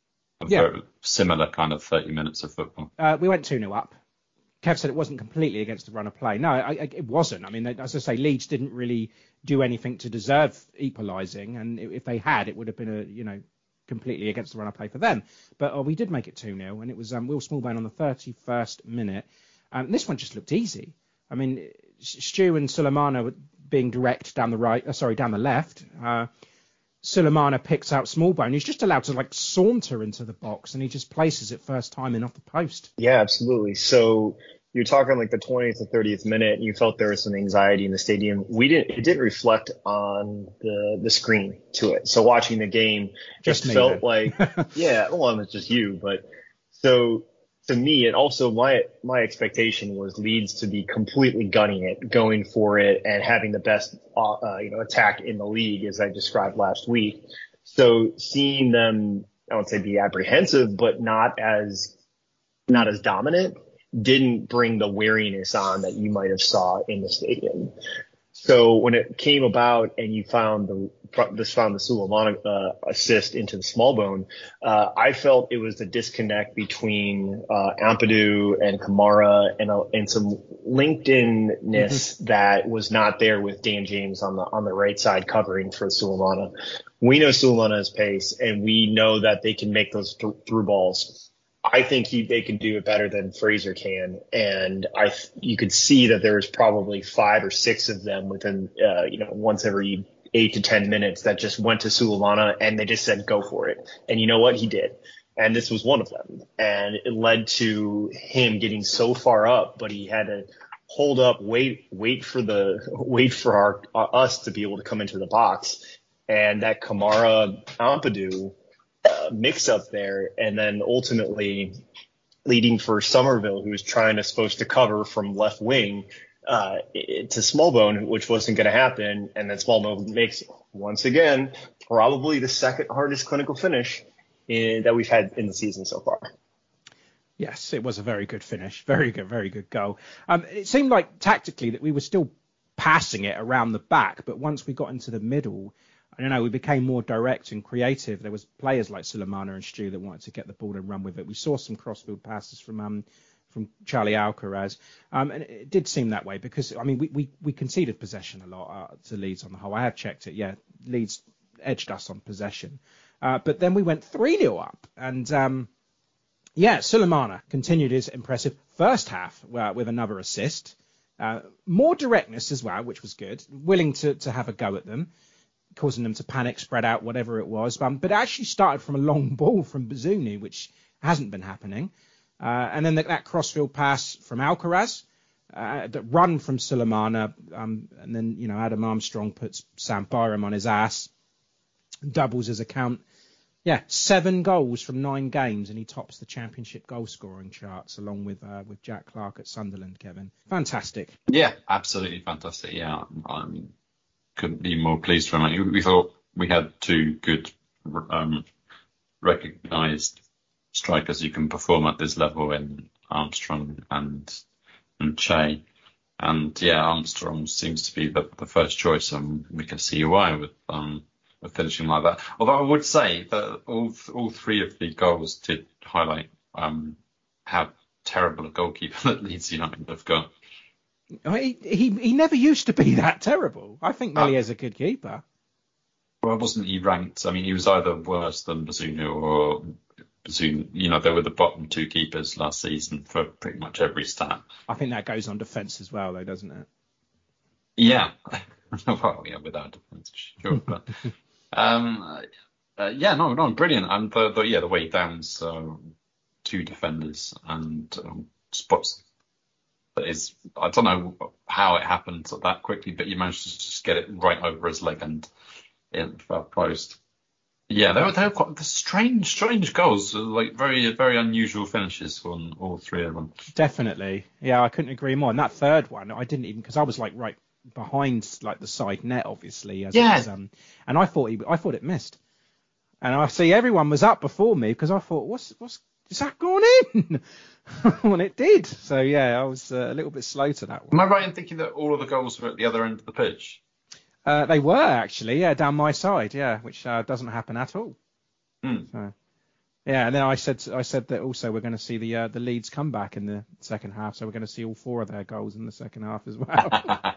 a yeah. very similar kind of thirty minutes of football. Uh, we went two nil up. Kev said it wasn't completely against the run of play. No, I, I, it wasn't. I mean, as I say, Leeds didn't really do anything to deserve equalising, and if they had, it would have been a, you know, completely against the run of play for them. But oh, we did make it two nil, and it was um, Will Smallbone on the thirty-first minute. Um, this one just looked easy. I mean, Stu and Sulemana were being direct down the right, uh, sorry, down the left. Uh, Sulemana picks out Smallbone. He's just allowed to like saunter into the box, and he just places it first time in off the post. Yeah, absolutely. So you're talking like the twentieth or thirtieth minute, and you felt there was some anxiety in the stadium. We didn't. It didn't reflect on the the screen to it. So watching the game, just it felt like, yeah, well, it was just you. But so to me, and also my my expectation was Leeds to be completely gunning it, going for it, and having the best uh, you know attack in the league, as I described last week. So seeing them, I won't say be apprehensive, but not as not as dominant, didn't bring the wariness on that you might have saw in the stadium. So when it came about and you found the this found the Sulemana uh, assist into the Smallbone, uh, I felt it was the disconnect between uh, Ampadu and Kamara and uh, and some LinkedIn-ness mm-hmm. that was not there with Dan James on the on the right side covering for Sulemana. We know Sulemana's pace, and we know that they can make those th- through balls. I think he, they can do it better than Fraser can, and I you could see that there was probably five or six of them within uh, you know once every eight to ten minutes that just went to Sulemana and they just said go for it, and you know what, he did, and this was one of them, and it led to him getting so far up, but he had to hold up, wait, wait for the wait for our uh, us to be able to come into the box, and that Kamara Ampadu Uh, mix up there, and then ultimately leading for Somerville, who was trying to supposed to cover from left wing uh, to Smallbone, which wasn't going to happen, and then Smallbone makes once again probably the second hardest clinical finish in, that we've had in the season so far. Yes, it was a very good finish, very good, very good goal. Um, it seemed like tactically that we were still passing it around the back, but once we got into the middle, I don't know, we became more direct and creative. There was players like Sulemana and Stu that wanted to get the ball and run with it. We saw some crossfield passes from um, from Charlie Alcaraz, um, and it did seem that way because, I mean, we, we, we conceded possession a lot uh, to Leeds on the whole. I have checked it, yeah, Leeds edged us on possession. Uh, but then we went three nil up, and um, yeah, Sulemana continued his impressive first half uh, with another assist. Uh, more directness as well, which was good, willing to, to have a go at them. causing them to panic, spread out, whatever it was. Um, but it actually started from a long ball from Bazunu, which hasn't been happening. Uh, and then the, that crossfield pass from Alcaraz, uh, that run from Sulemana, um, and then, you know, Adam Armstrong puts Sam Byram on his ass, doubles his account. Yeah, seven goals from nine games, and he tops the championship goal scoring charts along with uh, with Jack Clark at Sunderland. Kevin, fantastic. Yeah, absolutely fantastic. Yeah, I couldn't be more pleased for him. We thought we had two good, um, recognised strikers who can perform at this level in Armstrong and and Che. And yeah, Armstrong seems to be the, the first choice, and we can see why with um. finishing like that. Although I would say that all all three of the goals did highlight um, how terrible a goalkeeper that Leeds United have got. He, he he never used to be that terrible. I think Melié's uh, a good keeper. Well, wasn't he ranked? I mean, he was either worse than Bazunu or Bazunu. You know, they were the bottom two keepers last season for pretty much every stat. I think that goes on defence as well, though, doesn't it? Yeah. Well, yeah, without defence, sure. But um, uh, yeah, no, no, brilliant. And the, the yeah, the way he downs uh, two defenders and um, spots that is, I don't know how it happened that quickly, but you managed to just get it right over his leg and in the post. Yeah, they were they were quite the strange, strange goals, like very, very unusual finishes on all three of them. Definitely, yeah, I couldn't agree more. And that third one, I didn't even because I was like right behind like the side net, obviously. As yeah. It was, um, and I thought he, I thought it missed. And I see everyone was up before me because I thought, what's what's is that gone in? And it did. So yeah, I was uh, a little bit slow to that one. Am I right in thinking that all of the goals were at the other end of the pitch? Uh, they were actually, yeah, down my side, yeah, which uh, doesn't happen at all. Mm. So, yeah, and then I said I said that also we're going to see the uh, the Leeds come back in the second half, so we're going to see all four of their goals in the second half as well.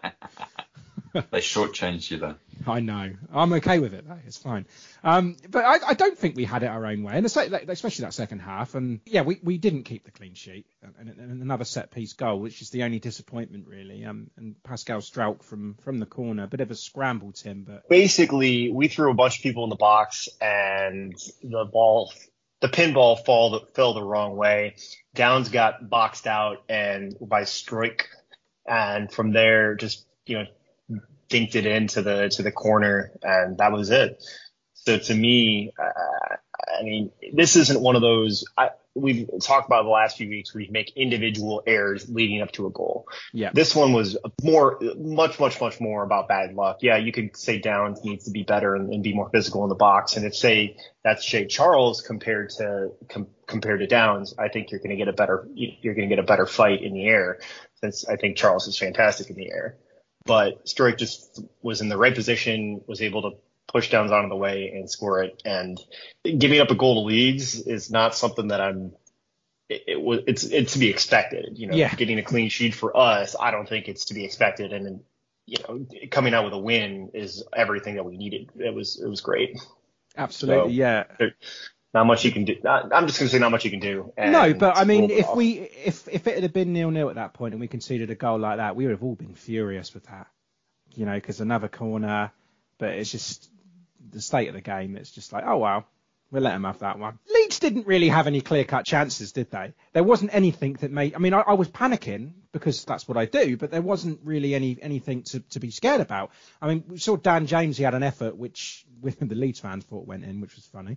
They shortchanged you there. I know. I'm okay with it, though. It's fine. Um, but I, I don't think we had it our own way, and especially that second half. And yeah, we, we didn't keep the clean sheet. And, and another set-piece goal, which is the only disappointment, really. Um, and Pascal Strauch from, from the corner, a bit of a scramble, Tim. But basically, we threw a bunch of people in the box, and the ball, the pinball fall, fell the wrong way. Downs got boxed out and by Struijk, and from there, just you know. dinked it into the to the corner, and that was it. So to me, uh, I mean, this isn't one of those I, we've talked about the last few weeks where you make individual errors leading up to a goal. Yeah. This one was more, much, much, much more about bad luck. Yeah, you could say Downs needs to be better and, and be more physical in the box. And if say that's Shea Charles compared to com, compared to Downs, I think you're going to get a better you're going to get a better fight in the air, since I think Charles is fantastic in the air. But Struijk just was in the right position, was able to push Downs out of the way and score it. And giving up a goal to Leeds is not something that I'm. It, it was it's it's to be expected. You know, yeah. Getting a clean sheet for us, I don't think it's to be expected. And you know, coming out with a win is everything that we needed. It was it was great. Absolutely, so, yeah. There, Not much you can do. Not, I'm just going to say not much you can do. No, but I mean, if off. we if if it had been nil-nil at that point and we conceded a goal like that, we would have all been furious with that. You know, because another corner, but it's just the state of the game. It's just like, oh wow, we'll let them have that one. Leeds didn't really have any clear-cut chances, did they? There wasn't anything that made. I mean, I, I was panicking because that's what I do, but there wasn't really any anything to, to be scared about. I mean, we saw Dan James. He had an effort which with the Leeds fans thought went in, which was funny.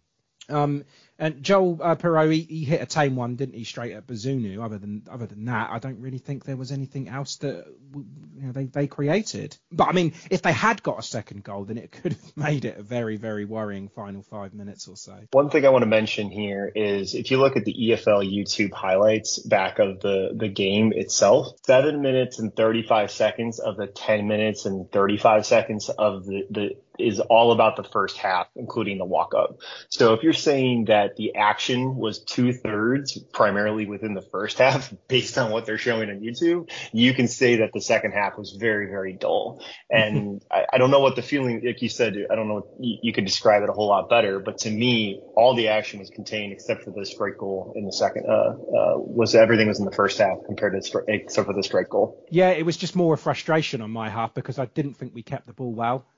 Um, and Joel uh, Perreault, he, he hit a tame one, didn't he, straight at Bazunu. Other than other than that, I don't really think there was anything else that you know, they, they created. But, I mean, if they had got a second goal, then it could have made it a very, very worrying final five minutes or so. One thing I want to mention here is if you look at the E F L YouTube highlights back of the, the game itself, seven minutes and thirty-five seconds of the ten minutes and thirty-five seconds of the, the is all about the first half, including the walk-up. So if you're saying that the action was two-thirds primarily within the first half, based on what they're showing on YouTube, you can say that the second half was very, very dull. And I, I don't know what the feeling, like you said, I don't know, you, you could describe it a whole lot better, but to me, all the action was contained except for the strike goal in the second, uh, uh, was everything was in the first half compared to, stri- except for the strike goal. Yeah, it was just more a frustration on my half because I didn't think we kept the ball well.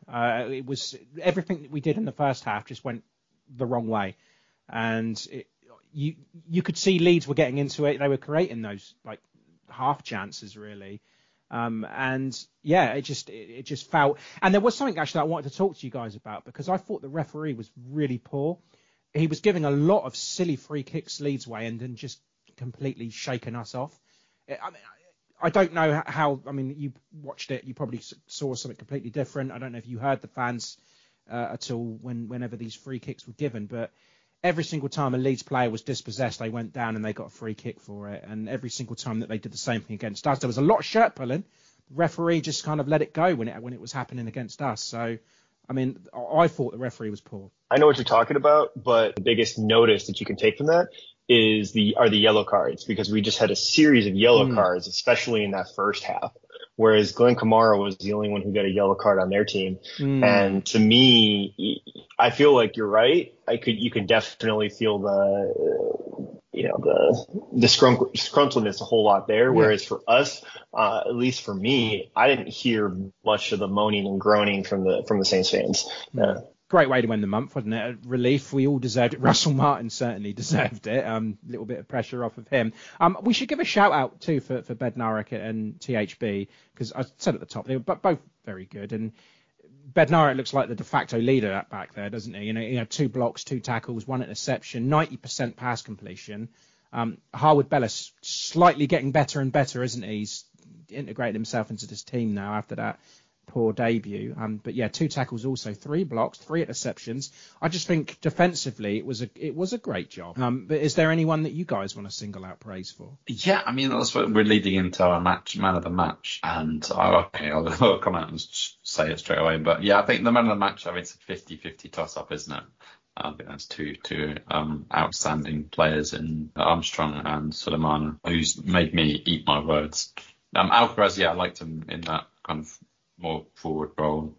Uh, it was everything that we did in the first half just went the wrong way, and it, you you could see Leeds were getting into it. They were creating those like half chances really, um, and yeah, it just it, it just felt. And there was something actually I wanted to talk to you guys about because I thought the referee was really poor. He was giving a lot of silly free kicks Leeds way and then just completely shaking us off. I mean, I don't know how. I mean, you watched it. You probably saw something completely different. I don't know if you heard the fans uh, at all when whenever these free kicks were given, but every single time a Leeds player was dispossessed, they went down and they got a free kick for it. And every single time that they did the same thing against us, there was a lot of shirt pulling. The referee just kind of let it go when it when it was happening against us. So, I mean, I thought the referee was poor. I know what you're talking about, but the biggest notice that you can take from that is the are the yellow cards, because we just had a series of yellow mm. cards, especially in that first half, whereas Glenn Kamara was the only one who got a yellow card on their team. Mm. And to me, I feel like you're right. I could you can definitely feel the you know the the scrunk- scruntledness a whole lot there. Yeah. Whereas for us, uh, at least for me, I didn't hear much of the moaning and groaning from the from the Saints fans. Mm. Uh, Great way to win the month, wasn't it? A relief. We all deserved it. Russell Martin certainly deserved it. A um, little bit of pressure off of him. Um, we should give a shout out too for, for Bednarek and T H B, because I said at the top they were both very good. And Bednarek looks like the de facto leader back there, doesn't he? You know, he had two blocks, two tackles, one interception, ninety percent pass completion. Um, Harwood Bellis slightly getting better and better, isn't he? He's integrated himself into this team now after that poor debut. Um, but yeah, two tackles, also three blocks, three interceptions. I just think defensively it was a it was a great job. Um, but is there anyone that you guys want to single out praise for? Yeah, I mean that's what we're leading into our match, man of the match, and uh, okay, I'll, I'll come out and say it straight away. But yeah, I think the man of the match, I mean, it's a fifty-fifty toss up, isn't it? I think that's two two um, outstanding players in Armstrong and Suleiman, who's made me eat my words. Um, Alcaraz, yeah, I liked him in that kind of more forward role,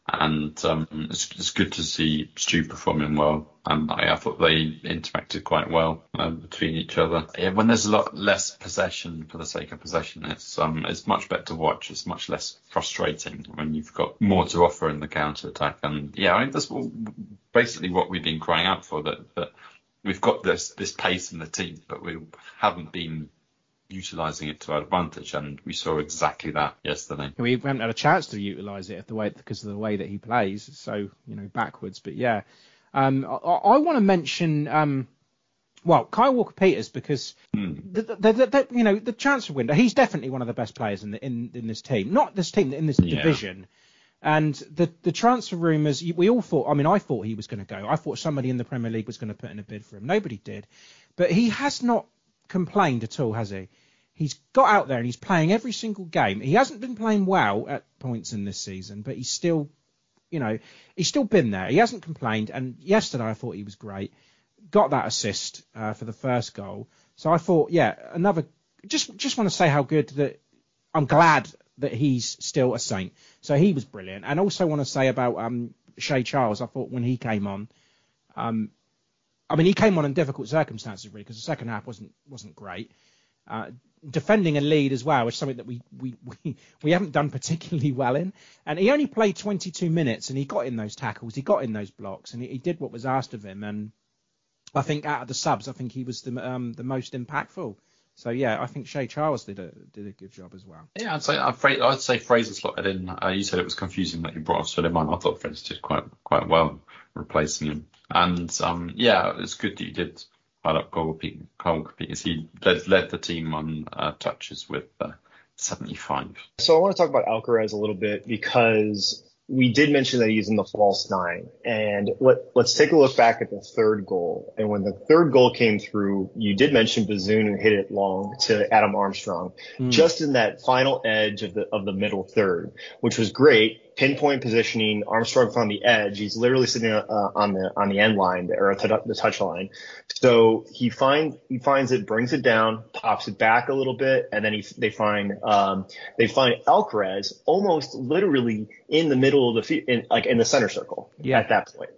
and um, it's, it's good to see Stu performing well. And I, I thought they interacted quite well uh, between each other. Yeah, when there's a lot less possession for the sake of possession, it's um it's much better to watch. It's much less frustrating when you've got more to offer in the counter attack. And yeah, I mean that's what, basically what we've been crying out for. That that we've got this this pace in the team, but we haven't been utilising it to our advantage, and we saw exactly that yesterday. We haven't had a chance to utilise it the way because of the way that he plays, so you know backwards. But yeah, um, I, I want to mention um, well Kyle Walker-Peters, because hmm. the, the, the, the, you know the transfer window. He's definitely one of the best players in the, in, in this team, not this team in this yeah. division. And the the transfer rumours, we all thought. I mean, I thought he was going to go. I thought somebody in the Premier League was going to put in a bid for him. Nobody did, but he has not complained at all, has he? He's got out there and he's playing every single game. He hasn't been playing well at points in this season, but he's still, you know, he's still been there. He hasn't complained. And yesterday I thought he was great. Got that assist uh, for the first goal. So I thought, yeah, another. Just just want to say how good that. I'm glad that he's still a Saint. So he was brilliant. And also want to say about um, Shea Charles. I thought when he came on, um, I mean, he came on in difficult circumstances really, because the second half wasn't wasn't great. Uh, defending a lead as well is something that we, we, we, we haven't done particularly well in. And he only played twenty-two minutes and he got in those tackles, he got in those blocks, and he, he did what was asked of him. And I think out of the subs, I think he was the um, the most impactful. So yeah, I think Shea Charles did a did a good job as well. Yeah, I'd say I'd, I'd say Fraser slotted in. Uh, you said it was confusing that you brought up Suleiman. I thought Fraser did quite quite well replacing him. And um, yeah, it's good that you did highlight up Kyle Walker-Peters. He led, led the team on uh, touches with uh, seventy-five. So I want to talk about Alcaraz a little bit, because we did mention that he's in the false nine. And let, let's take a look back at the third goal. And when the third goal came through, you did mention Bazoon, who hit it long to Adam Armstrong, mm. just in that final edge of the of the middle third, which was great. Pinpoint positioning. Armstrong found the edge. He's literally sitting uh, on the on the end line or t- the touch line. So he finds he finds it, brings it down, pops it back a little bit, and then he they find um they find Alcaraz almost literally in the middle of the field, in, like in the center circle yeah. at that point.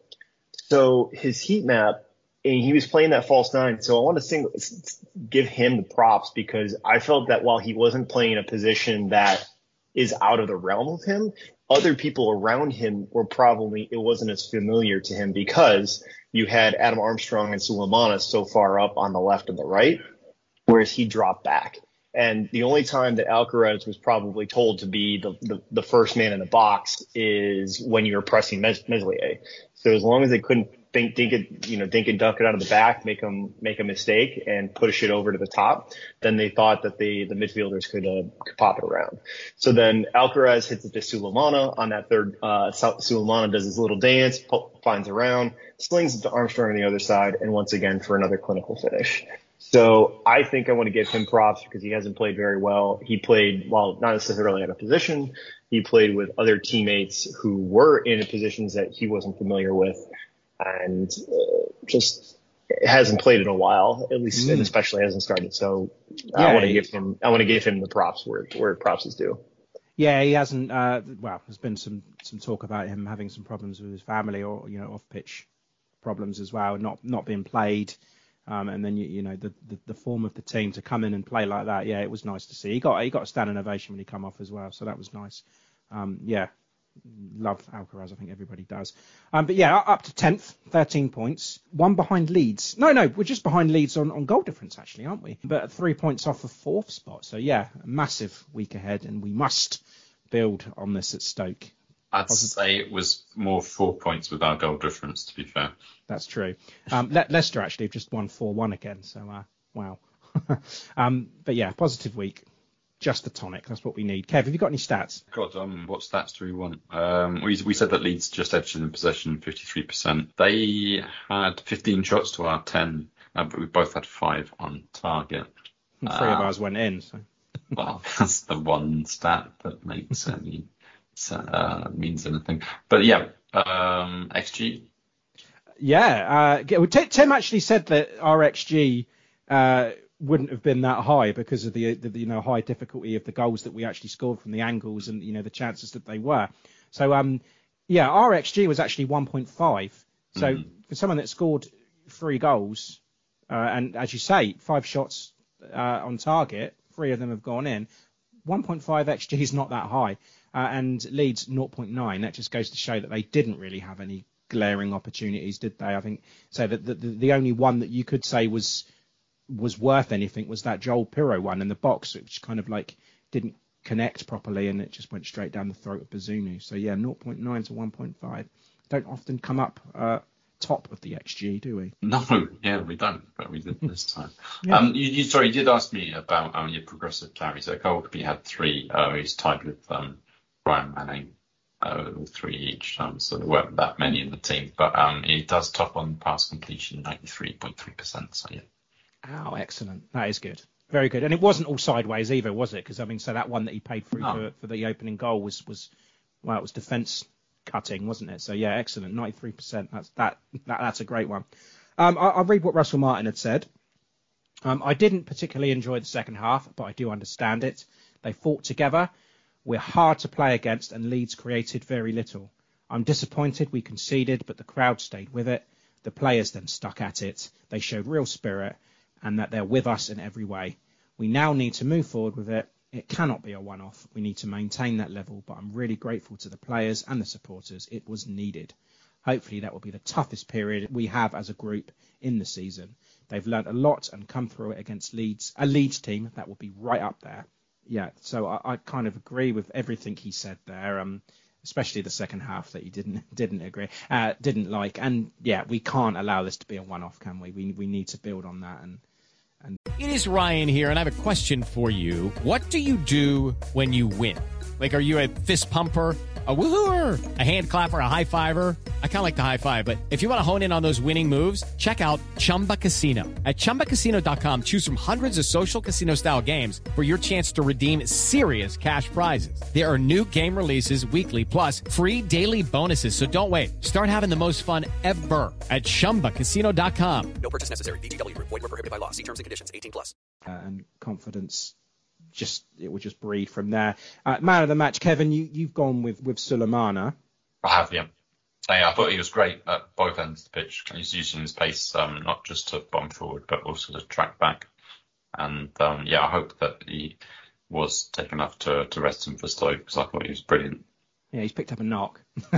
So his heat map, and he was playing that false nine. So I want to sing, give him the props, because I felt that while he wasn't playing a position that is out of the realm of him, other people around him were probably, it wasn't as familiar to him because you had Adam Armstrong and Sulemana so far up on the left and the right, whereas he dropped back. And the only time that Alcaraz was probably told to be the, the, the first man in the box is when you were pressing Mes- Meslier. So as long as they couldn't think, think it, you know, dink and dunk it out of the back, make them make a mistake and push it over to the top, then they thought that the, the midfielders could, uh, could pop it around. So then Alcaraz hits it to Sulemana on that third, uh, Sulemana does his little dance, po- finds around, slings it to Armstrong on the other side, and once again for another clinical finish. So I think I want to give him props because he hasn't played very well. He played, well, not necessarily out of position. He played with other teammates who were in positions that he wasn't familiar with, and uh, just hasn't played in a while, at least, mm. and especially hasn't started. So yeah, I want to give him, I want to give him the props where where props is due. Yeah, he hasn't. Uh, well, there's been some some talk about him having some problems with his family, or you know, off pitch problems as well, not not being played. Um, and then you, you know the, the the form of the team to come in and play like that. Yeah, it was nice to see. He got he got a standing ovation when he come off as well, so that was nice. Um, yeah, love Alcaraz. I think everybody does. Um, but yeah, up to tenth, thirteen points, one behind Leeds. No, no, we're just behind Leeds on, on goal difference actually, aren't we? But three points off the fourth spot. So yeah, a massive week ahead, and we must build on this at Stoke. I'd say it was more four points with our goal difference, to be fair. That's true. Um, Le- Leicester actually have just won four one again, so uh, wow. um, but yeah, positive week. Just the tonic. That's what we need. Kev, have you got any stats? God, um, what stats do we want? Um, we, we said that Leeds just edged in possession fifty-three percent. They had fifteen shots to our ten, uh, but we both had five on target. And three uh, of ours went in. So. Well, that's the one stat that makes any uh, means anything. But yeah, um, X G. Yeah, uh, Tim actually said that our X G uh, wouldn't have been that high because of the, the you know high difficulty of the goals that we actually scored from the angles and you know the chances that they were. So um yeah, our X G was actually one point five. So mm. for someone that scored three goals uh, and as you say five shots uh, on target, three of them have gone in. one point five X G is not that high, uh, and Leeds zero point nine. That just goes to show that they didn't really have any glaring opportunities, did they? I think so. That the, the, the only one that you could say was was worth anything was that Joel Pirro one in the box, which kind of like didn't connect properly and it just went straight down the throat of Bazunu. So yeah, zero point nine to one point five. Don't often come up uh, top of the X G, do we? No, yeah, we don't, but we did this time. yeah. Um, you, you sorry, you did ask me about um, your progressive carries. So Colby had three. Uh, he's tied with um, Brian Manning. Uh, three each, um, so there weren't that many in the team, but um, he does top on pass completion, ninety-three point three percent. So yeah. Oh, excellent. That is good. Very good. And it wasn't all sideways either, was it? Because I mean, so that one that he paid through no. for, for the opening goal was was well, it was defence cutting, wasn't it? So yeah, excellent. ninety-three percent. That's that, that that's a great one. Um, I, I'll read what Russell Martin had said. Um, I didn't particularly enjoy the second half, but I do understand it. They fought together. We're hard to play against and Leeds created very little. I'm disappointed we conceded, but the crowd stayed with it. The players then stuck at it. They showed real spirit and that they're with us in every way. We now need to move forward with it. It cannot be a one-off. We need to maintain that level, but I'm really grateful to the players and the supporters. It was needed. Hopefully that will be the toughest period we have as a group in the season. They've learnt a lot and come through it against Leeds, a Leeds team that will be right up there. Yeah, so I, I kind of agree with everything he said there, um, especially the second half that he didn't didn't agree, uh, didn't like. And yeah, we can't allow this to be a one-off, can we? We we need to build on that. And and it is Ryan here, and I have a question for you. What do you do when you win? Like, are you a fist pumper, a woohooer, a hand clapper, a high fiver? I kind of like the high five, but if you want to hone in on those winning moves, check out Chumba Casino. At Chumba Casino dot com, choose from hundreds of social casino style games for your chance to redeem serious cash prizes. There are new game releases weekly, plus free daily bonuses. So don't wait. Start having the most fun ever at Chumba Casino dot com. No purchase necessary. V G W Group. Void where prohibited by law. See terms and conditions. eighteen plus. Uh, and confidence. Just it would just breed from there. Uh, man of the match, Kevin, you you've gone with with Sulemana. I have, yeah. yeah. I thought he was great at both ends of the pitch. He's using his pace um, not just to bomb forward, but also to track back. And um, yeah, I hope that he was taken enough to to rest him for Stoke because I thought he was brilliant. Yeah, he's picked up a knock.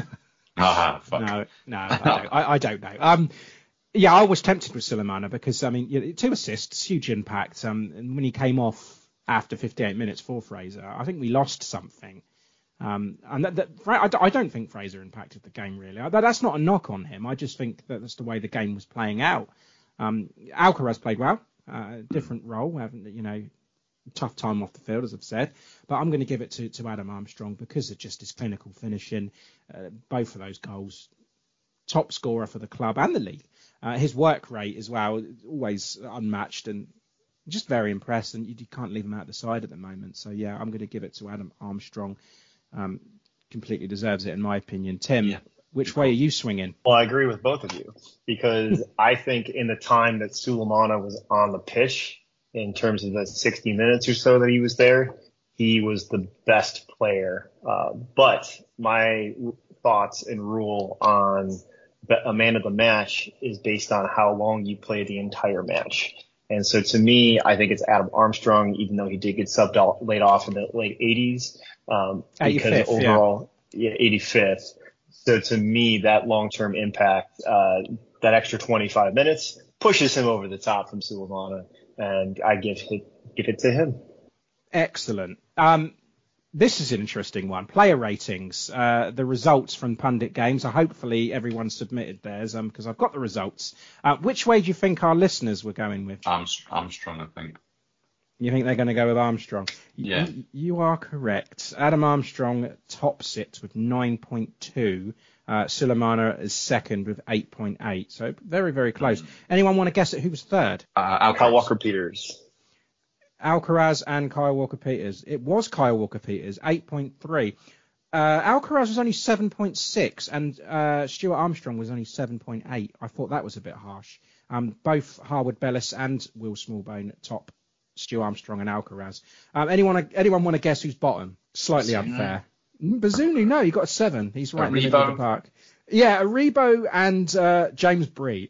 Ah, fuck. No, no, I don't, I, I don't know. Um, yeah, I was tempted with Sulemana because, I mean, you know, two assists, huge impact. Um, and when he came off after fifty-eight minutes for Fraser, I think we lost something. Um, and that, that, I don't think Fraser impacted the game, really. That's not a knock on him. I just think that that's the way the game was playing out. Um, Alcaraz played well, uh, different role, haven't you know, tough time off the field, as I've said. But I'm going to give it to, to Adam Armstrong because of just his clinical finishing, uh, both of those goals. Top scorer for the club and the league. Uh, his work rate as well, always unmatched and just very impressed. And you, you can't leave him out the side at the moment. So, yeah, I'm going to give it to Adam Armstrong. Um, completely deserves it, in my opinion. Tim, yeah. Which way are you swinging? Well, I agree with both of you because I think in the time that Sulemana was on the pitch, in terms of the sixty minutes or so that he was there, he was the best player. Uh, but my thoughts and rule on a man of the match is based on how long you play the entire match. And so to me, I think it's Adam Armstrong, even though he did get subbed out late off in the late eighties. Um, because overall, yeah. Yeah, eighty-fifth. So to me, that long-term impact, uh, that extra twenty-five minutes pushes him over the top from Sulemana, and I give it, give it to him. Excellent. Um, this is an interesting one. Player ratings, uh, the results from Pundit Games. So hopefully everyone submitted theirs um, because I've got the results. Uh, which way do you think our listeners were going with? Armstrong, I think. You think they're going to go with Armstrong? Yeah. You, you are correct. Adam Armstrong tops it with nine point two. Uh, Sulemana is second with eight point eight. So very, very close. Mm. Anyone want to guess at who was third? Uh, Kyle Walker-Peters. Alcaraz and Kyle Walker-Peters. It was Kyle Walker-Peters, eight point three. Uh, Alcaraz was only seven point six and uh, Stuart Armstrong was only seven point eight. I thought that was a bit harsh. Um, both Harwood Bellis and Will Smallbone top Stuart Armstrong and Alcaraz. Um, anyone anyone want to guess who's bottom? Slightly Bazunu. Unfair. Bazunu, no, he got a seven. He's right Aribo. in the middle of the park. Yeah, Aribo and uh, James Bree.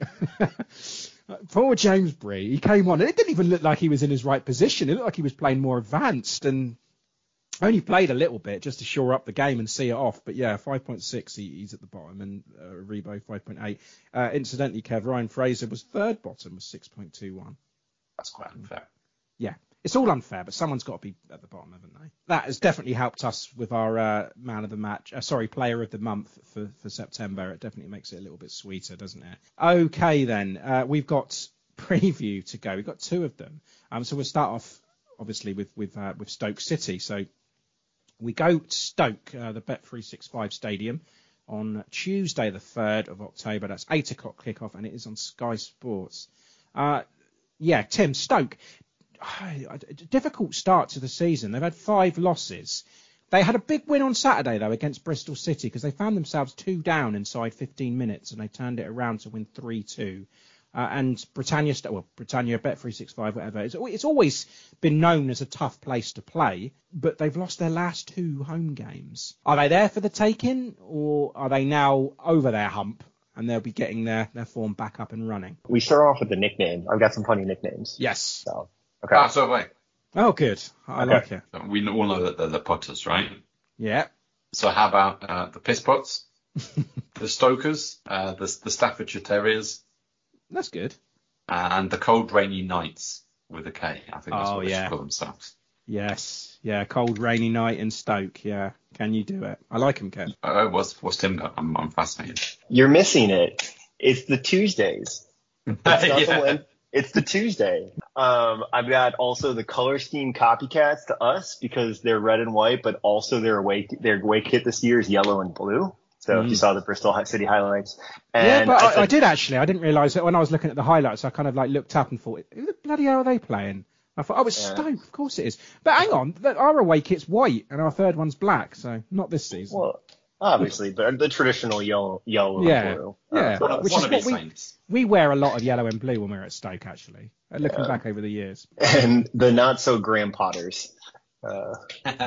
Poor James Bree. He came on and it didn't even look like he was in his right position. It looked like he was playing more advanced and only played a little bit just to shore up the game and see it off. But yeah, five point six, he, he's at the bottom, and uh, Aribo five point eight. Uh, incidentally, Kev, Ryan Fraser was third bottom with six point two one. That's quite unfair. Yeah, it's all unfair, but someone's got to be at the bottom, haven't they? That has definitely helped us with our uh, man of the match, uh, sorry, player of the month for, for September. It definitely makes it a little bit sweeter, doesn't it? Okay, then. Uh, we've got preview to go. We've got two of them. Um, so we'll start off, obviously, with with, uh, with Stoke City. So we go to Stoke, uh, the Bet three sixty-five Stadium, on Tuesday, the third of October. That's eight o'clock kickoff, and it is on Sky Sports. Uh, yeah, Tim, Stoke. Difficult start to the season. They've had five losses. They had a big win on Saturday, though, against Bristol City because they found themselves two down inside fifteen minutes and they turned it around to win three two. Uh, and Britannia, well, Britannia, Bet three sixty-five, whatever. It's, it's always been known as a tough place to play, but they've lost their last two home games. Are they there for the taking, or are they now over their hump and they'll be getting their, their form back up and running? We start off with the nickname. I've got some funny nicknames. Yes. So. Okay. Ah, so wait. Oh, good. I okay. like it. We all know that they're the Potters, right? Yeah. So how about uh, the Piss Pots, the Stokers, uh, the, the Staffordshire Terriers? That's good. And the Cold Rainy Nights with a K. I think that's oh, what they yeah. should call themselves. Yes. Yeah, cold, rainy night in Stoke. Yeah. Can you do it? I like him, Ken. Uh, what's, what's Tim got? I'm, I'm fascinated. You're missing it. It's the Tuesdays. It's not yeah. the win. It's the Tuesday. Um, I've got also the color scheme copycats to us because they're red and white, but also their away their away kit this year is yellow and blue. So mm. if you saw the Bristol City highlights, and yeah, but I, I, said, I did actually. I didn't realise that when I was looking at the highlights. I kind of like looked up and thought, "Who the bloody hell are they playing?" I thought, "Oh, it's yeah. Stoke. Of course it is." But hang on, our away kit's white and our third one's black, so not this season. Well, obviously, but the traditional yellow, yellow yeah. and blue. Yeah, uh, which is what we, we wear a lot of yellow and blue when we're at Stoke, actually. Looking yeah. back over the years. And the not so Graham Potters. Uh,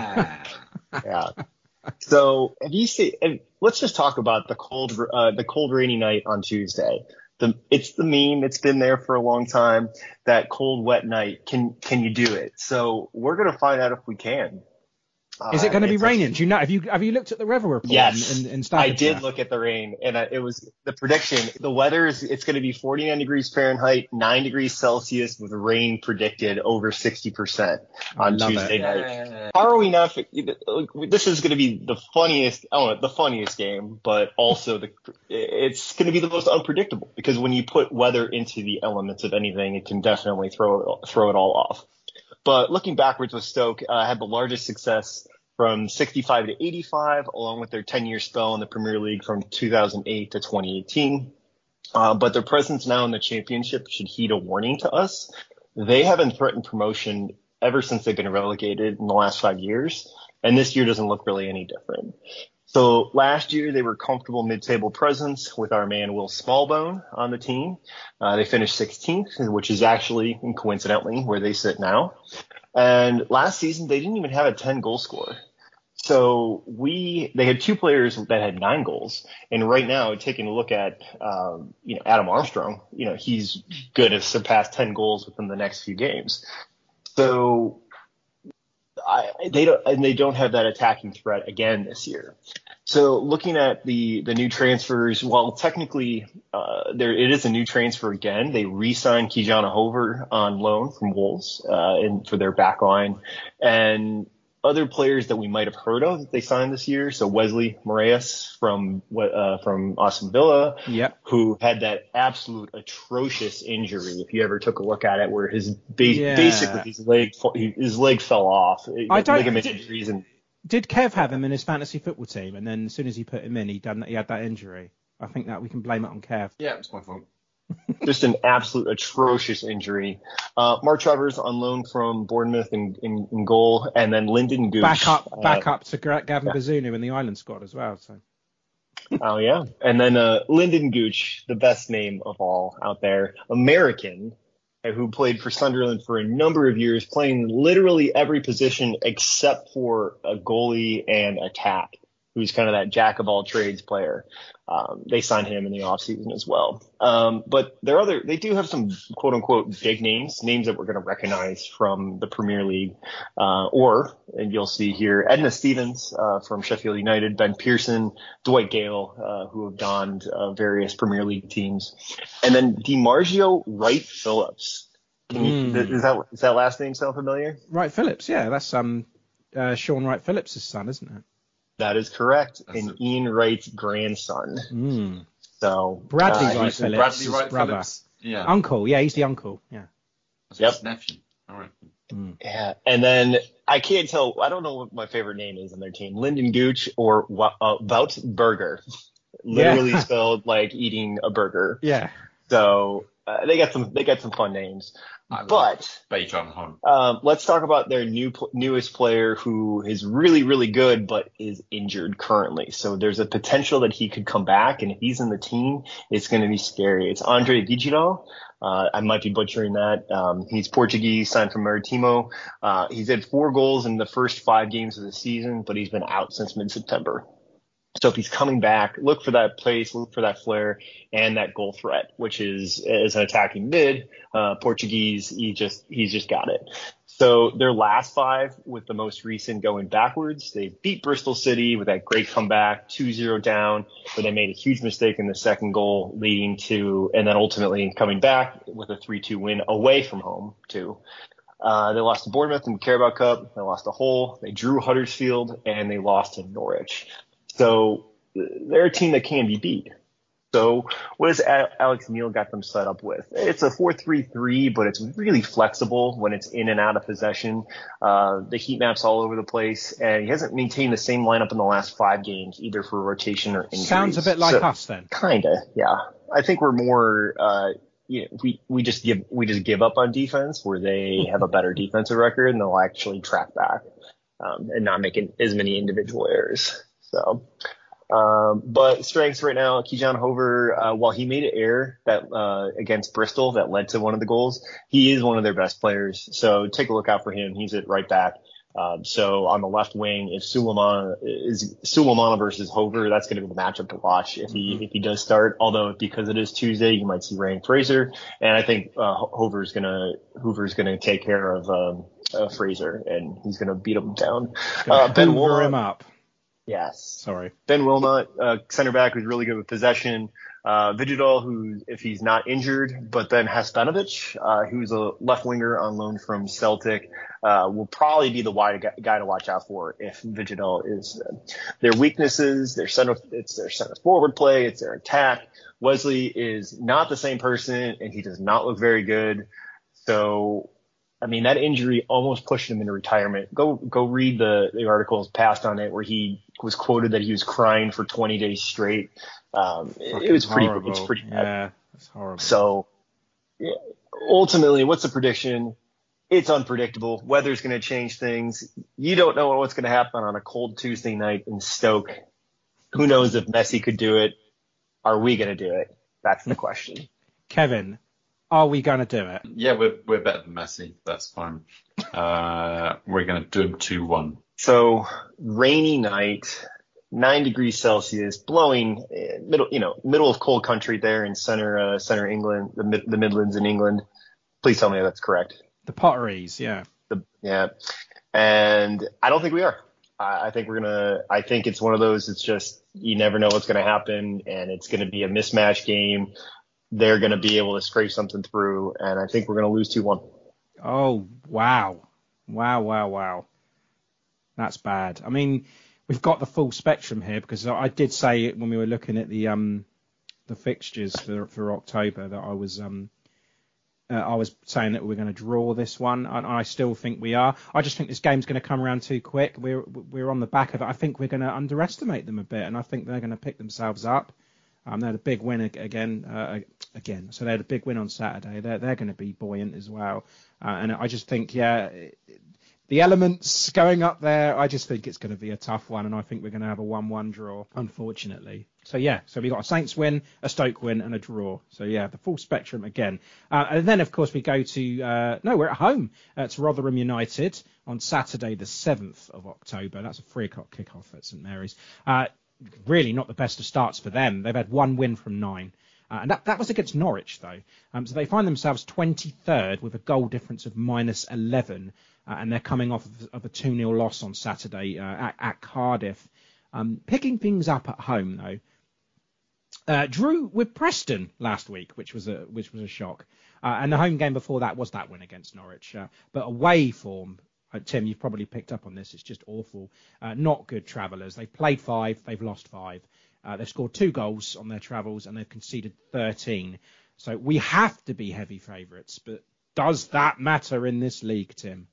yeah. So have you seen? Let's just talk about the cold, uh, the cold rainy night on Tuesday. The it's the meme. It's been there for a long time. That cold wet night. Can can you do it? So we're gonna find out if we can. Is it going to Uh, be it's raining? Do you know? Have you have you looked at the weather report? Yes, in, in, in I Staffordshire? did look at the rain, and I, it was the prediction. The weather is it's going to be forty-nine degrees Fahrenheit, nine degrees Celsius, with rain predicted over sixty percent on love Tuesday it. night. Yeah. How are we not? This is going to be the funniest. I don't know, the funniest game, but also the it's going to be the most unpredictable because when you put weather into the elements of anything, it can definitely throw it, throw it all off. But looking backwards with Stoke, uh, had the largest success from sixty-five to eighty-five, along with their ten-year spell in the Premier League from two thousand eight to twenty eighteen. Uh, but their presence now in the Championship should heed a warning to us. They haven't threatened promotion ever since they've been relegated in the last five years, and this year doesn't look really any different. So last year they were comfortable mid-table presence with our man Will Smallbone on the team. Uh, they finished sixteenth, which is actually, coincidentally, where they sit now. And last season they didn't even have a ten goal scorer. So we, they had two players that had nine goals, and right now, taking a look at, um, you know, Adam Armstrong, you know, he's going to surpass ten goals within the next few games. So I, they don't, and they don't have that attacking threat again this year. So looking at the, the new transfers, while technically uh, there it is a new transfer again, they re-signed Kijana Hover on loan from Wolves uh, and for their back line, and other players that we might have heard of that they signed this year. So Wesley Moraes from uh, from Aston Villa, yep. who had that absolute atrocious injury. If you ever took a look at it, where his ba- yeah. basically his leg his leg fell off. I don't. Ligament Did, injuries and, did Kev have him in his fantasy football team, and then as soon as he put him in, he done he had that injury? I think that we can blame it on Kev. Yeah, it's my fault. Just an absolute atrocious injury. Uh, Mark Travers on loan from Bournemouth in, in, in goal, and then Lyndon Gooch. Back up, back uh, up to Gavin yeah. Bazunu in the Ireland squad as well. So. Oh yeah, and then uh, Lyndon Gooch, the best name of all out there, American, who played for Sunderland for a number of years, playing literally every position except for a goalie and attack. Who's kind of that jack of all trades player. Um, they signed him in the offseason as well. Um, but there are other, they do have some quote unquote big names, names that we're going to recognize from the Premier League. Uh, or, and you'll see here, Edna Stevens, uh, from Sheffield United, Ben Pearson, Dwight Gale, uh, who have donned, uh, various Premier League teams. And then DiMarzio Wright Phillips. Can you, Mm. is that, is that last name sound familiar? Wright Phillips, yeah, that's, um, uh, Sean Wright Phillips' son, isn't it? That is correct. That's and it. Ian Wright's grandson. Mm. So Bradley uh, Wright he's- Phillips, Bradley his Wright brother. Phillips. Yeah. Uncle, yeah, he's the uncle, yeah. That's Yep. his nephew. All right. Mm. Yeah, and then I can't tell. I don't know what my favorite name is on their team: Lyndon Gooch or uh, Wout Burger. Literally Yeah. spelled like eating a burger. Yeah. So uh, they got some. They got some fun names. I love But Beijing Hong. um, let's talk about their new newest player who is really really good but is injured currently. So there's a potential that he could come back, and if he's in the team, it's going to be scary. It's Andre Vigilo. Uh, I might be butchering that. Um, he's Portuguese, signed from Maritimo. Uh, he's had four goals in the first five games of the season, but he's been out since mid-September. So if he's coming back, look for that pace, look for that flair, and that goal threat, which is as an attacking mid, uh, Portuguese. He just he's just got it. So their last five, with the most recent going backwards, they beat Bristol City with that great comeback, two zero down, but they made a huge mistake in the second goal, leading to, and then ultimately coming back with a three two win away from home too. Uh, they lost to Bournemouth in the Carabao Cup. They lost to Hull. They drew Huddersfield, and they lost to Norwich. So they're a team that can be beat. So what has Alex Neil got them set up with? It's a four three three, but it's really flexible when it's in and out of possession. Uh, the heat maps all over the place, and he hasn't maintained the same lineup in the last five games, either for rotation or injuries. Sounds a bit like so, us then. Kinda, yeah. I think we're more, uh, you know, we, we just give, we just give up on defense, where they have a better defensive record and they'll actually track back, um, and not make as many individual errors. So, um, but strengths right now, Kijana Hover, uh, while he made an error that, uh, against Bristol that led to one of the goals, he is one of their best players. So take a look out for him. He's at right back. Um, so on the left wing, if Suleiman is Suleiman versus Hover, that's going to be the matchup to watch if he if he does start. Although because it is Tuesday, you might see Ryan Fraser, and I think uh, Hoover's gonna Hoover's gonna take care of um, uh, Fraser, and he's gonna beat him down. Uh, Ben Hoover Wilmot, him up. Yes. Sorry. Ben Wilmot, uh, center back, who's really good with possession. Uh, Vigidal, who, if he's not injured, but then Haspanovic, uh, who's a left winger on loan from Celtic, uh, will probably be the wide guy to watch out for if Vigidal is uh, their weaknesses. Their center, it's their center forward play, it's their attack. Wesley is not the same person, and he does not look very good. So, I mean, that injury almost pushed him into retirement. Go, go read the, the articles passed on it where he was quoted that he was crying for twenty days straight. Um, it, it was pretty, horrible. it's pretty bad. Yeah, it's horrible. So yeah, ultimately, what's the prediction? It's unpredictable. Weather's going to change things. You don't know what's going to happen on a cold Tuesday night in Stoke. Who knows if Messi could do it? Are we going to do it? That's the question. Kevin, are we going to do it? Yeah, we're we're better than Messi. That's fine. Uh, we're going to do him two one. So rainy night, nine degrees Celsius, blowing middle, you know, middle of cold country there in center, uh, center England, the mid, the Midlands in England. Please tell me that's correct. The Potteries, yeah. The, yeah. And I don't think we are. I, I think we're going to, I think it's one of those, it's just, you never know what's going to happen, and it's going to be a mismatch game. They're going to be able to scrape something through, and I think we're going to lose two one. Oh, wow. Wow, wow, wow. That's bad. I mean, we've got the full spectrum here, because I did say when we were looking at the um the fixtures for for October that I was um uh, I was saying that we're going to draw this one, and I still think we are. I just think this game's going to come around too quick. We're we're on the back of it. I think we're going to underestimate them a bit, and I think they're going to pick themselves up. Um, they had a big win again, uh, again. So they had a big win on Saturday. They're they're going to be buoyant as well, uh, and I just think yeah. It, The elements going up there, I just think it's going to be a tough one, and I think we're going to have a one one draw, unfortunately. So, yeah, so we've got a Saints win, a Stoke win, and a draw. So, yeah, the full spectrum again. Uh, and then, of course, we go to, uh, no, we're at home. Uh, it's Rotherham United on Saturday, the seventh of October. That's a three o'clock kickoff at St Mary's. Uh, really not the best of starts for them. They've had one win from nine. Uh, and that, that was against Norwich, though. Um, so they find themselves twenty-third with a goal difference of minus eleven. Uh, and they're coming off of, of a two nil loss on Saturday uh, at, at Cardiff. Um, picking things up at home, though. Uh, drew with Preston last week, which was a which was a shock. Uh, and the home game before that was that win against Norwich. Uh, but away form, uh, Tim, you've probably picked up on this. It's just awful. Uh, not good travellers. They've played five. They've lost five. Uh, they've scored two goals on their travels, and they've conceded thirteen. So we have to be heavy favourites. But does that matter in this league, Tim?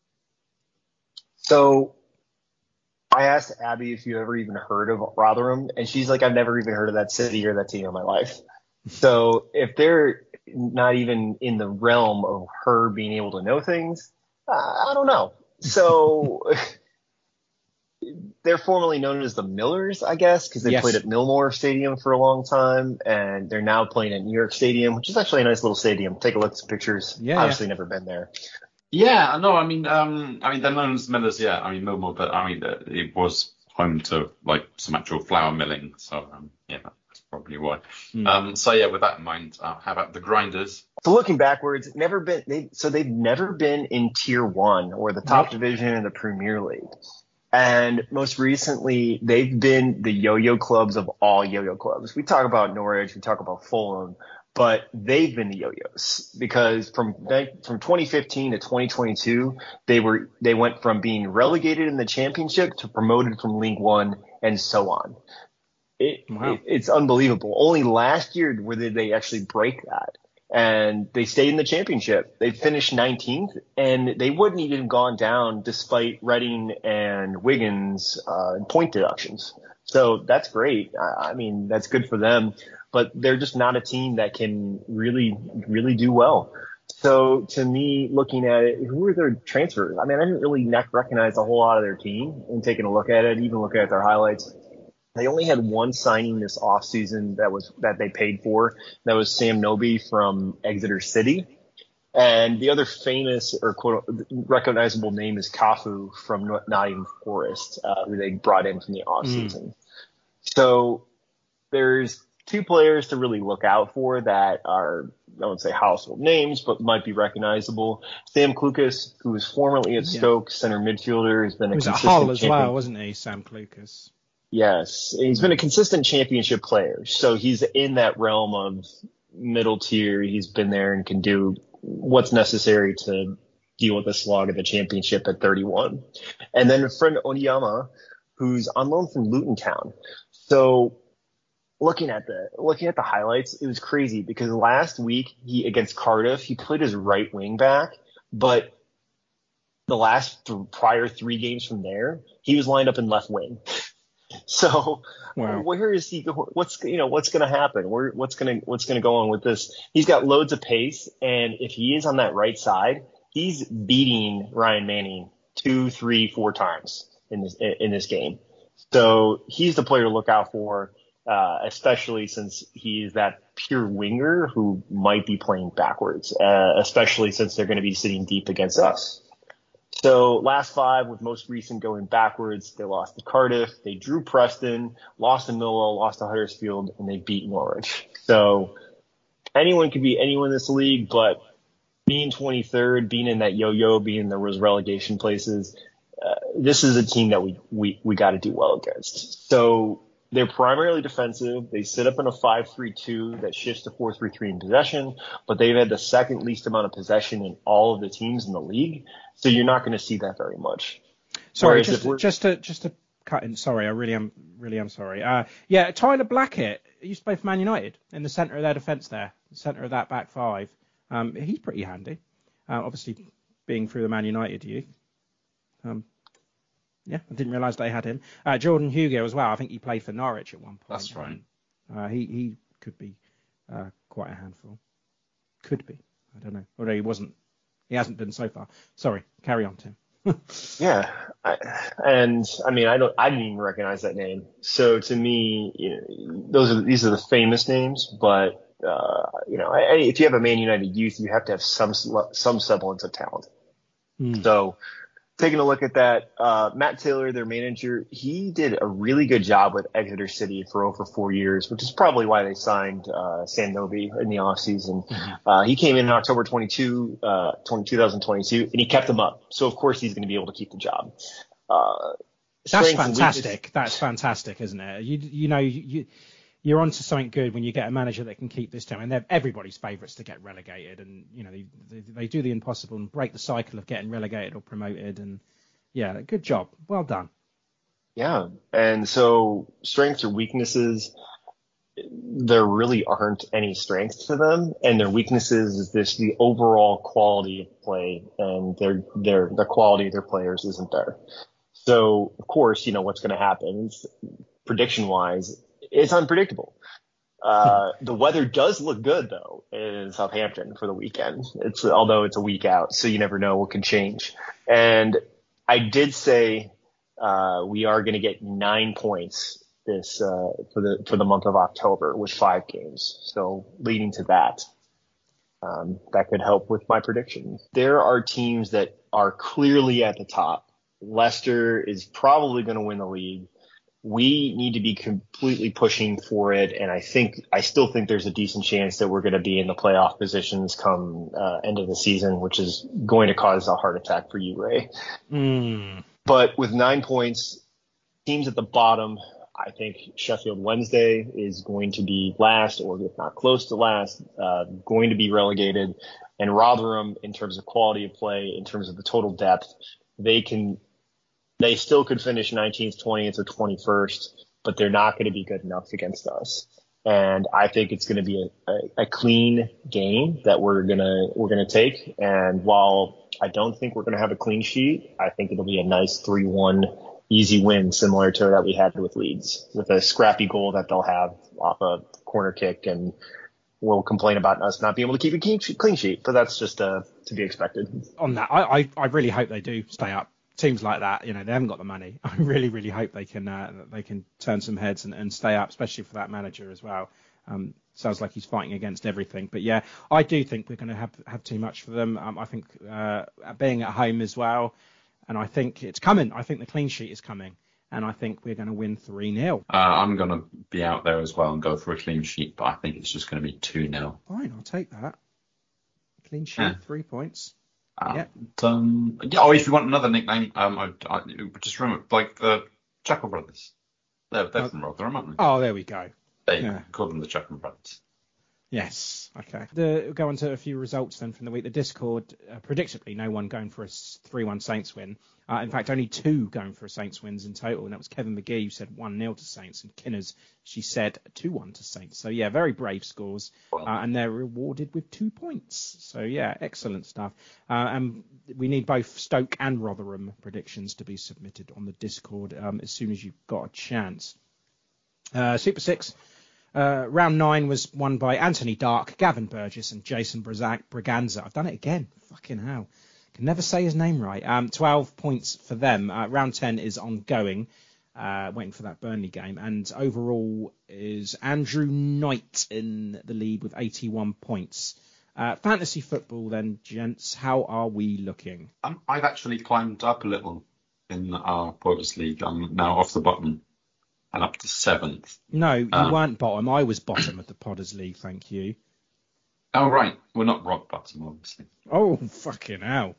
So I asked Abby if you ever even heard of Rotherham, and she's like, I've never even heard of that city or that team in my life. So if they're not even in the realm of her being able to know things, uh, I don't know. So they're formerly known as the Millers, I guess, because they yes. played at Millmore Stadium for a long time, and they're now playing at New York Stadium, which is actually a nice little stadium. Take a look at some pictures. Yeah, Obviously yeah. never been there. Yeah, no, I mean, um, I mean, they're known as millers, yeah. I mean, Millmore, but I mean, it was home to like some actual flour milling, so um, yeah, that's probably why. Mm. Um, so yeah, with that in mind, uh, how about the Grinders? So looking backwards, never been. They, so they've never been in Tier One or the top nope. division in the Premier League, and most recently they've been the yo-yo clubs of all yo-yo clubs. We talk about Norwich, we talk about Fulham. But they've been the yo-yos because from from twenty fifteen to twenty twenty-two, they were they went from being relegated in the championship to promoted from League One and so on. It, wow. it, it's unbelievable. Only last year where did they actually break that, and they stayed in the championship. They finished nineteenth, and they wouldn't even gone down despite Reading and Wigan's uh, point deductions. So that's great. I, I mean, that's good for them. But they're just not a team that can really, really do well. So to me, looking at it, who are their transfers? I mean, I didn't really recognize a whole lot of their team and taking a look at it, even looking at their highlights. They only had one signing this offseason that was that they paid for. That was Sam Nobi from Exeter City. And the other famous or quote recognizable name is Cafu from Nottingham Forest, uh, who they brought in from the offseason. Mm. So there's two players to really look out for that are, I won't say household names, but might be recognizable. Sam Clucas, who was formerly at Stoke, yeah. center midfielder, has been a he was consistent at Hull as champion. well, wasn't he, Sam Clucas? Yes, he's been a consistent championship player. So he's in that realm of middle tier. He's been there and can do what's necessary to deal with the slog of the championship at thirty-one. And then Fred Onyema, who's on loan from Luton Town. So looking at the looking at the highlights, it was crazy because last week he against Cardiff, he played as right wing back, but the last th- prior three games from there, he was lined up in left wing. So wow. where is he going? What's you know what's going to happen? Where what's going to what's going to go on with this? He's got loads of pace, and if he is on that right side, he's beating Ryan Manning two, three, four times in this in this game. So he's the player to look out for, uh, especially since he is that pure winger who might be playing backwards, uh, especially since they're going to be sitting deep against us. So last five, with most recent going backwards, they lost to Cardiff, they drew Preston, lost to Millwall, lost to Huddersfield, and they beat Norwich. So anyone could beat anyone in this league, but being twenty-third, being in that yo-yo, being in those relegation places, uh, this is a team that we we we got to do well against. So they're primarily defensive. They sit up in a five three two that shifts to four three three in possession, but they've had the second least amount of possession in all of the teams in the league. So you're not going to see that very much. Sorry, just, just to just to cut in. Sorry, I really am really am sorry. Uh, yeah, Tyler Blackett used to play for Man United in the centre of their defence there, the centre of that back five. Um, he's pretty handy. Uh, obviously, being through the Man United youth. Um, yeah, I didn't realise they had him. Uh, Jordan Hugo as well. I think he played for Norwich at one point. That's right. Uh, he he could be uh, quite a handful. Could be. I don't know. Although he wasn't. He hasn't been so far. Sorry, carry on, Tim. yeah, I, and I mean, I don't, I didn't even recognize that name. So to me, you know, those are these are the famous names. But uh, you know, I, I, if you have a Man United youth, you have to have some some semblance of talent. Mm. So taking a look at that, uh, Matt Taylor, their manager, he did a really good job with Exeter City for over four years, which is probably why they signed uh, Sam Nobi in the offseason. Mm-hmm. Uh, he came in in October twenty-second, uh, two thousand twenty-two, and he kept him up. So, of course, he's going to be able to keep the job. Uh, That's fantastic. That's fantastic, isn't it? You, you know, you, you're onto something good when you get a manager that can keep this team. And they're everybody's favourites to get relegated. And, you know, they, they, they do the impossible and break the cycle of getting relegated or promoted. And, yeah, good job. Well done. Yeah. And so strengths or weaknesses, there really aren't any strengths to them. And their weaknesses is this, the overall quality of play, and their, their, the quality of their players isn't there. So, of course, you know, what's going to happen prediction wise, it's unpredictable. Uh, the weather does look good though in Southampton for the weekend. It's, although it's a week out, so you never know what can change. And I did say, uh, we are going to get nine points this, uh, for the, for the month of October with five games. So leading to that, um, that could help with my prediction. There are teams that are clearly at the top. Leicester is probably going to win the league. We need to be completely pushing for it, and I think I still think there's a decent chance that we're going to be in the playoff positions come uh, end of the season, which is going to cause a heart attack for you, Ray. Mm. But with nine points, teams at the bottom, I think Sheffield Wednesday is going to be last, or if not close to last, uh, going to be relegated. And Rotherham, in terms of quality of play, in terms of the total depth, they can. They still could finish nineteenth, twentieth, or twenty-first, but they're not going to be good enough against us. And I think it's going to be a, a, a clean game that we're gonna we're gonna take. And while I don't think we're going to have a clean sheet, I think it'll be a nice three one easy win, similar to that we had with Leeds, with a scrappy goal that they'll have off a corner kick, and we'll complain about us not being able to keep a clean sheet. But that's just uh, to be expected. On that, I, I I really hope they do stay up. Teams like that, you know, they haven't got the money. I really, really hope they can uh, they can turn some heads and, and stay up, especially for that manager as well. Um, sounds like he's fighting against everything. But yeah, I do think we're going to have have too much for them. Um, I think uh, being at home as well, and I think it's coming. I think the clean sheet is coming, and I think we're going to win three nil. Uh, I'm going to be out there as well and go for a clean sheet, but I think it's just going to be two nil. Fine, I'll take that. Clean sheet, yeah. three points. Um, yeah. Um, yeah. Oh, if you want another nickname, um, I, I just remember like the Chuckle Brothers. They're, they're oh. from Rotherham, aren't they? Oh, there we go. They yeah. call them the Chuckle Brothers. Yes. Okay. The, we'll go on to a few results then from the week. The Discord, uh, predictably, no one going for a three one Saints win. Uh, in fact, only two going for a Saints wins in total, and that was Kevin McGee, who said one nil to Saints, and Kinners, she said two one to Saints. So, yeah, very brave scores, well, uh, and they're rewarded with two points. So, yeah, excellent stuff. Uh, and we need both Stoke and Rotherham predictions to be submitted on the Discord um, as soon as you've got a chance. Uh, Super Six. Uh, round nine was won by Anthony Dark, Gavin Burgess, and Jason Braganza. I've done it again. Fucking hell. Can never say his name right. Um, twelve points for them. Uh, round ten is ongoing. Uh, waiting for that Burnley game. And overall is Andrew Knight in the lead with eighty-one points. Uh, fantasy football then, gents. How are we looking? Um, I've actually climbed up a little in our Pointless League. I'm now off the bottom. And up to seventh. No, you uh, weren't bottom. I was bottom of the Podders League, thank you. Oh, right. We're not rock bottom, obviously. Oh, fucking hell.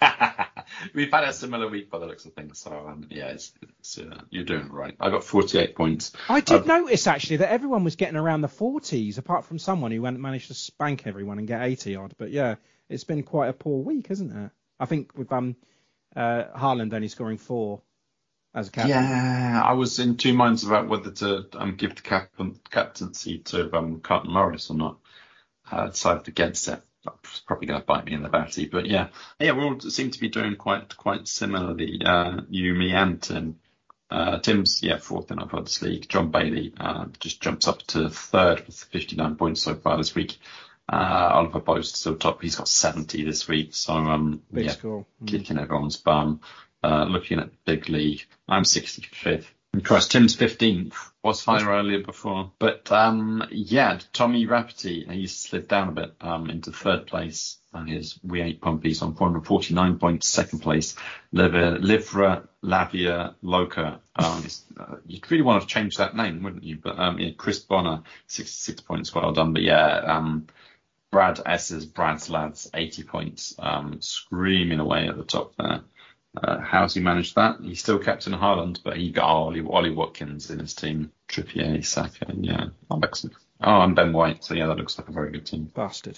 We've had a similar week by the looks of things. So, um, yeah, it's, it's, uh, you're doing it right. I got forty-eight points. I did um, notice, actually, that everyone was getting around the forties, apart from someone who managed to spank everyone and get eighty odd. But, yeah, it's been quite a poor week, hasn't it? I think with um, uh, Haaland only scoring four. As a captain. Yeah, I was in two minds about whether to um, give the cap- captaincy to um, Carlton Morris or not. I uh, decided against it. It's probably going to bite me in the batty, but yeah, yeah, we all seem to be doing quite quite similarly. Uh, you, me, and Tim. Uh, Tim's yeah fourth in our Podders League. John Bailey uh, just jumps up to third with fifty-nine points so far this week. Uh, Oliver Bowe's still top. He's got seventy this week, so um, Big yeah, score. Mm. kicking everyone's bum. Uh, looking at the big league, I'm sixty-fifth. Of course, Tim's fifteenth. Was higher earlier before. But, um, yeah, Tommy Rafferty, he slid down a bit um, into third place. And his We Ain't Pumpies on four hundred forty-nine points. Second place, Livra, Livra Lavia Loca. Um, uh, you'd really want to change that name, wouldn't you? But, um, yeah, Chris Bonner, sixty-six points, well done. But, yeah, um, Brad S's Brad's Lads, eighty points, um, screaming away at the top there. Uh, how's he managed that? He's still captain Haaland, but he got Ollie, Ollie Watkins in his team. Trippier, Saka, yeah. Oh, and Ben White. So, yeah, that looks like a very good team. Bastard.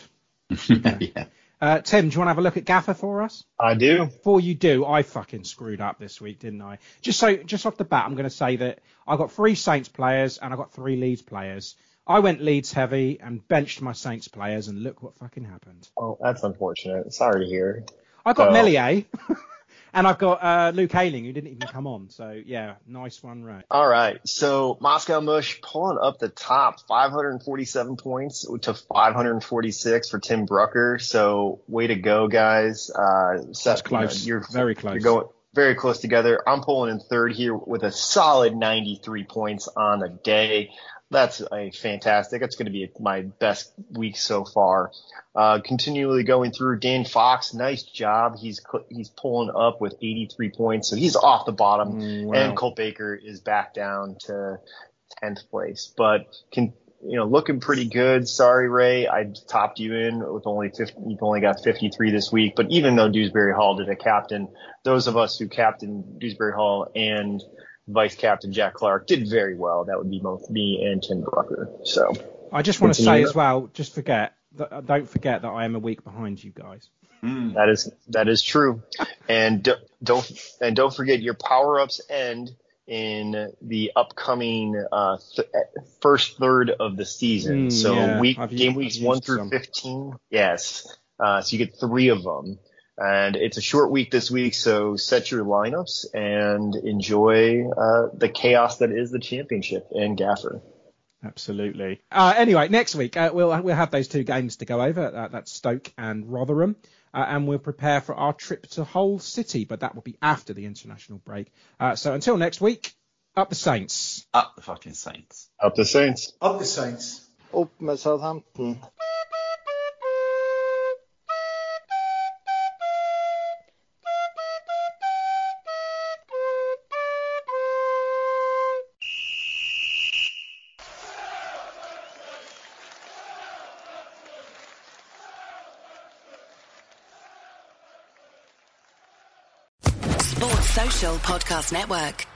yeah. Uh, Tim, do you want to have a look at Gaffer for us? I do. Before you do, I fucking screwed up this week, didn't I? Just so, just off the bat, I'm going to say that I got three Saints players and I got three Leeds players. I went Leeds heavy and benched my Saints players, and look what fucking happened. Oh, that's unfortunate. Sorry to hear. I got so... Melier. And I've got uh, Luke Ayling, who didn't even come on. So, yeah, nice one, Ray. All right. So, Moscow Mush pulling up the top, five hundred forty-seven points to five hundred forty-six for Tim Brucker. So, way to go, guys. Uh, Seth, That's close. You know, you're, very close. You're going very close together. I'm pulling in third here with a solid ninety-three points on the day. That's a fantastic. That's going to be my best week so far. Uh, continually going through Dan Fox. Nice job. He's, he's pulling up with eighty-three points. So he's off the bottom. Mm, wow. And Colt Baker is back down to tenth place, but can, you know, looking pretty good. Sorry, Ray. I topped you in with only fifty. You've only got fifty-three this week, but even though Dewsbury Hall did a captain, those of us who captained Dewsbury Hall and Vice Captain Jack Clark did very well. That would be both me and Tim Brucker. So I just want to say as well, just forget that, don't forget that I am a week behind you guys. Mm. That is that is true, and do, don't and don't forget your power ups end in the upcoming uh, th- first third of the season. Mm, so yeah. week I've game used, weeks I've one through some. fifteen. Yes, uh, so you get three of them. And it's a short week this week, so set your lineups and enjoy uh, the chaos that is the championship and Gaffer. Absolutely. Uh, anyway, next week uh, we'll we'll have those two games to go over. Uh, that's Stoke and Rotherham, uh, and we'll prepare for our trip to Hull City. But that will be after the international break. Uh, so until next week, up the Saints. Up the fucking Saints. Up the Saints. Up the Saints. Upp med Southampton. Sports Social Podcast Network.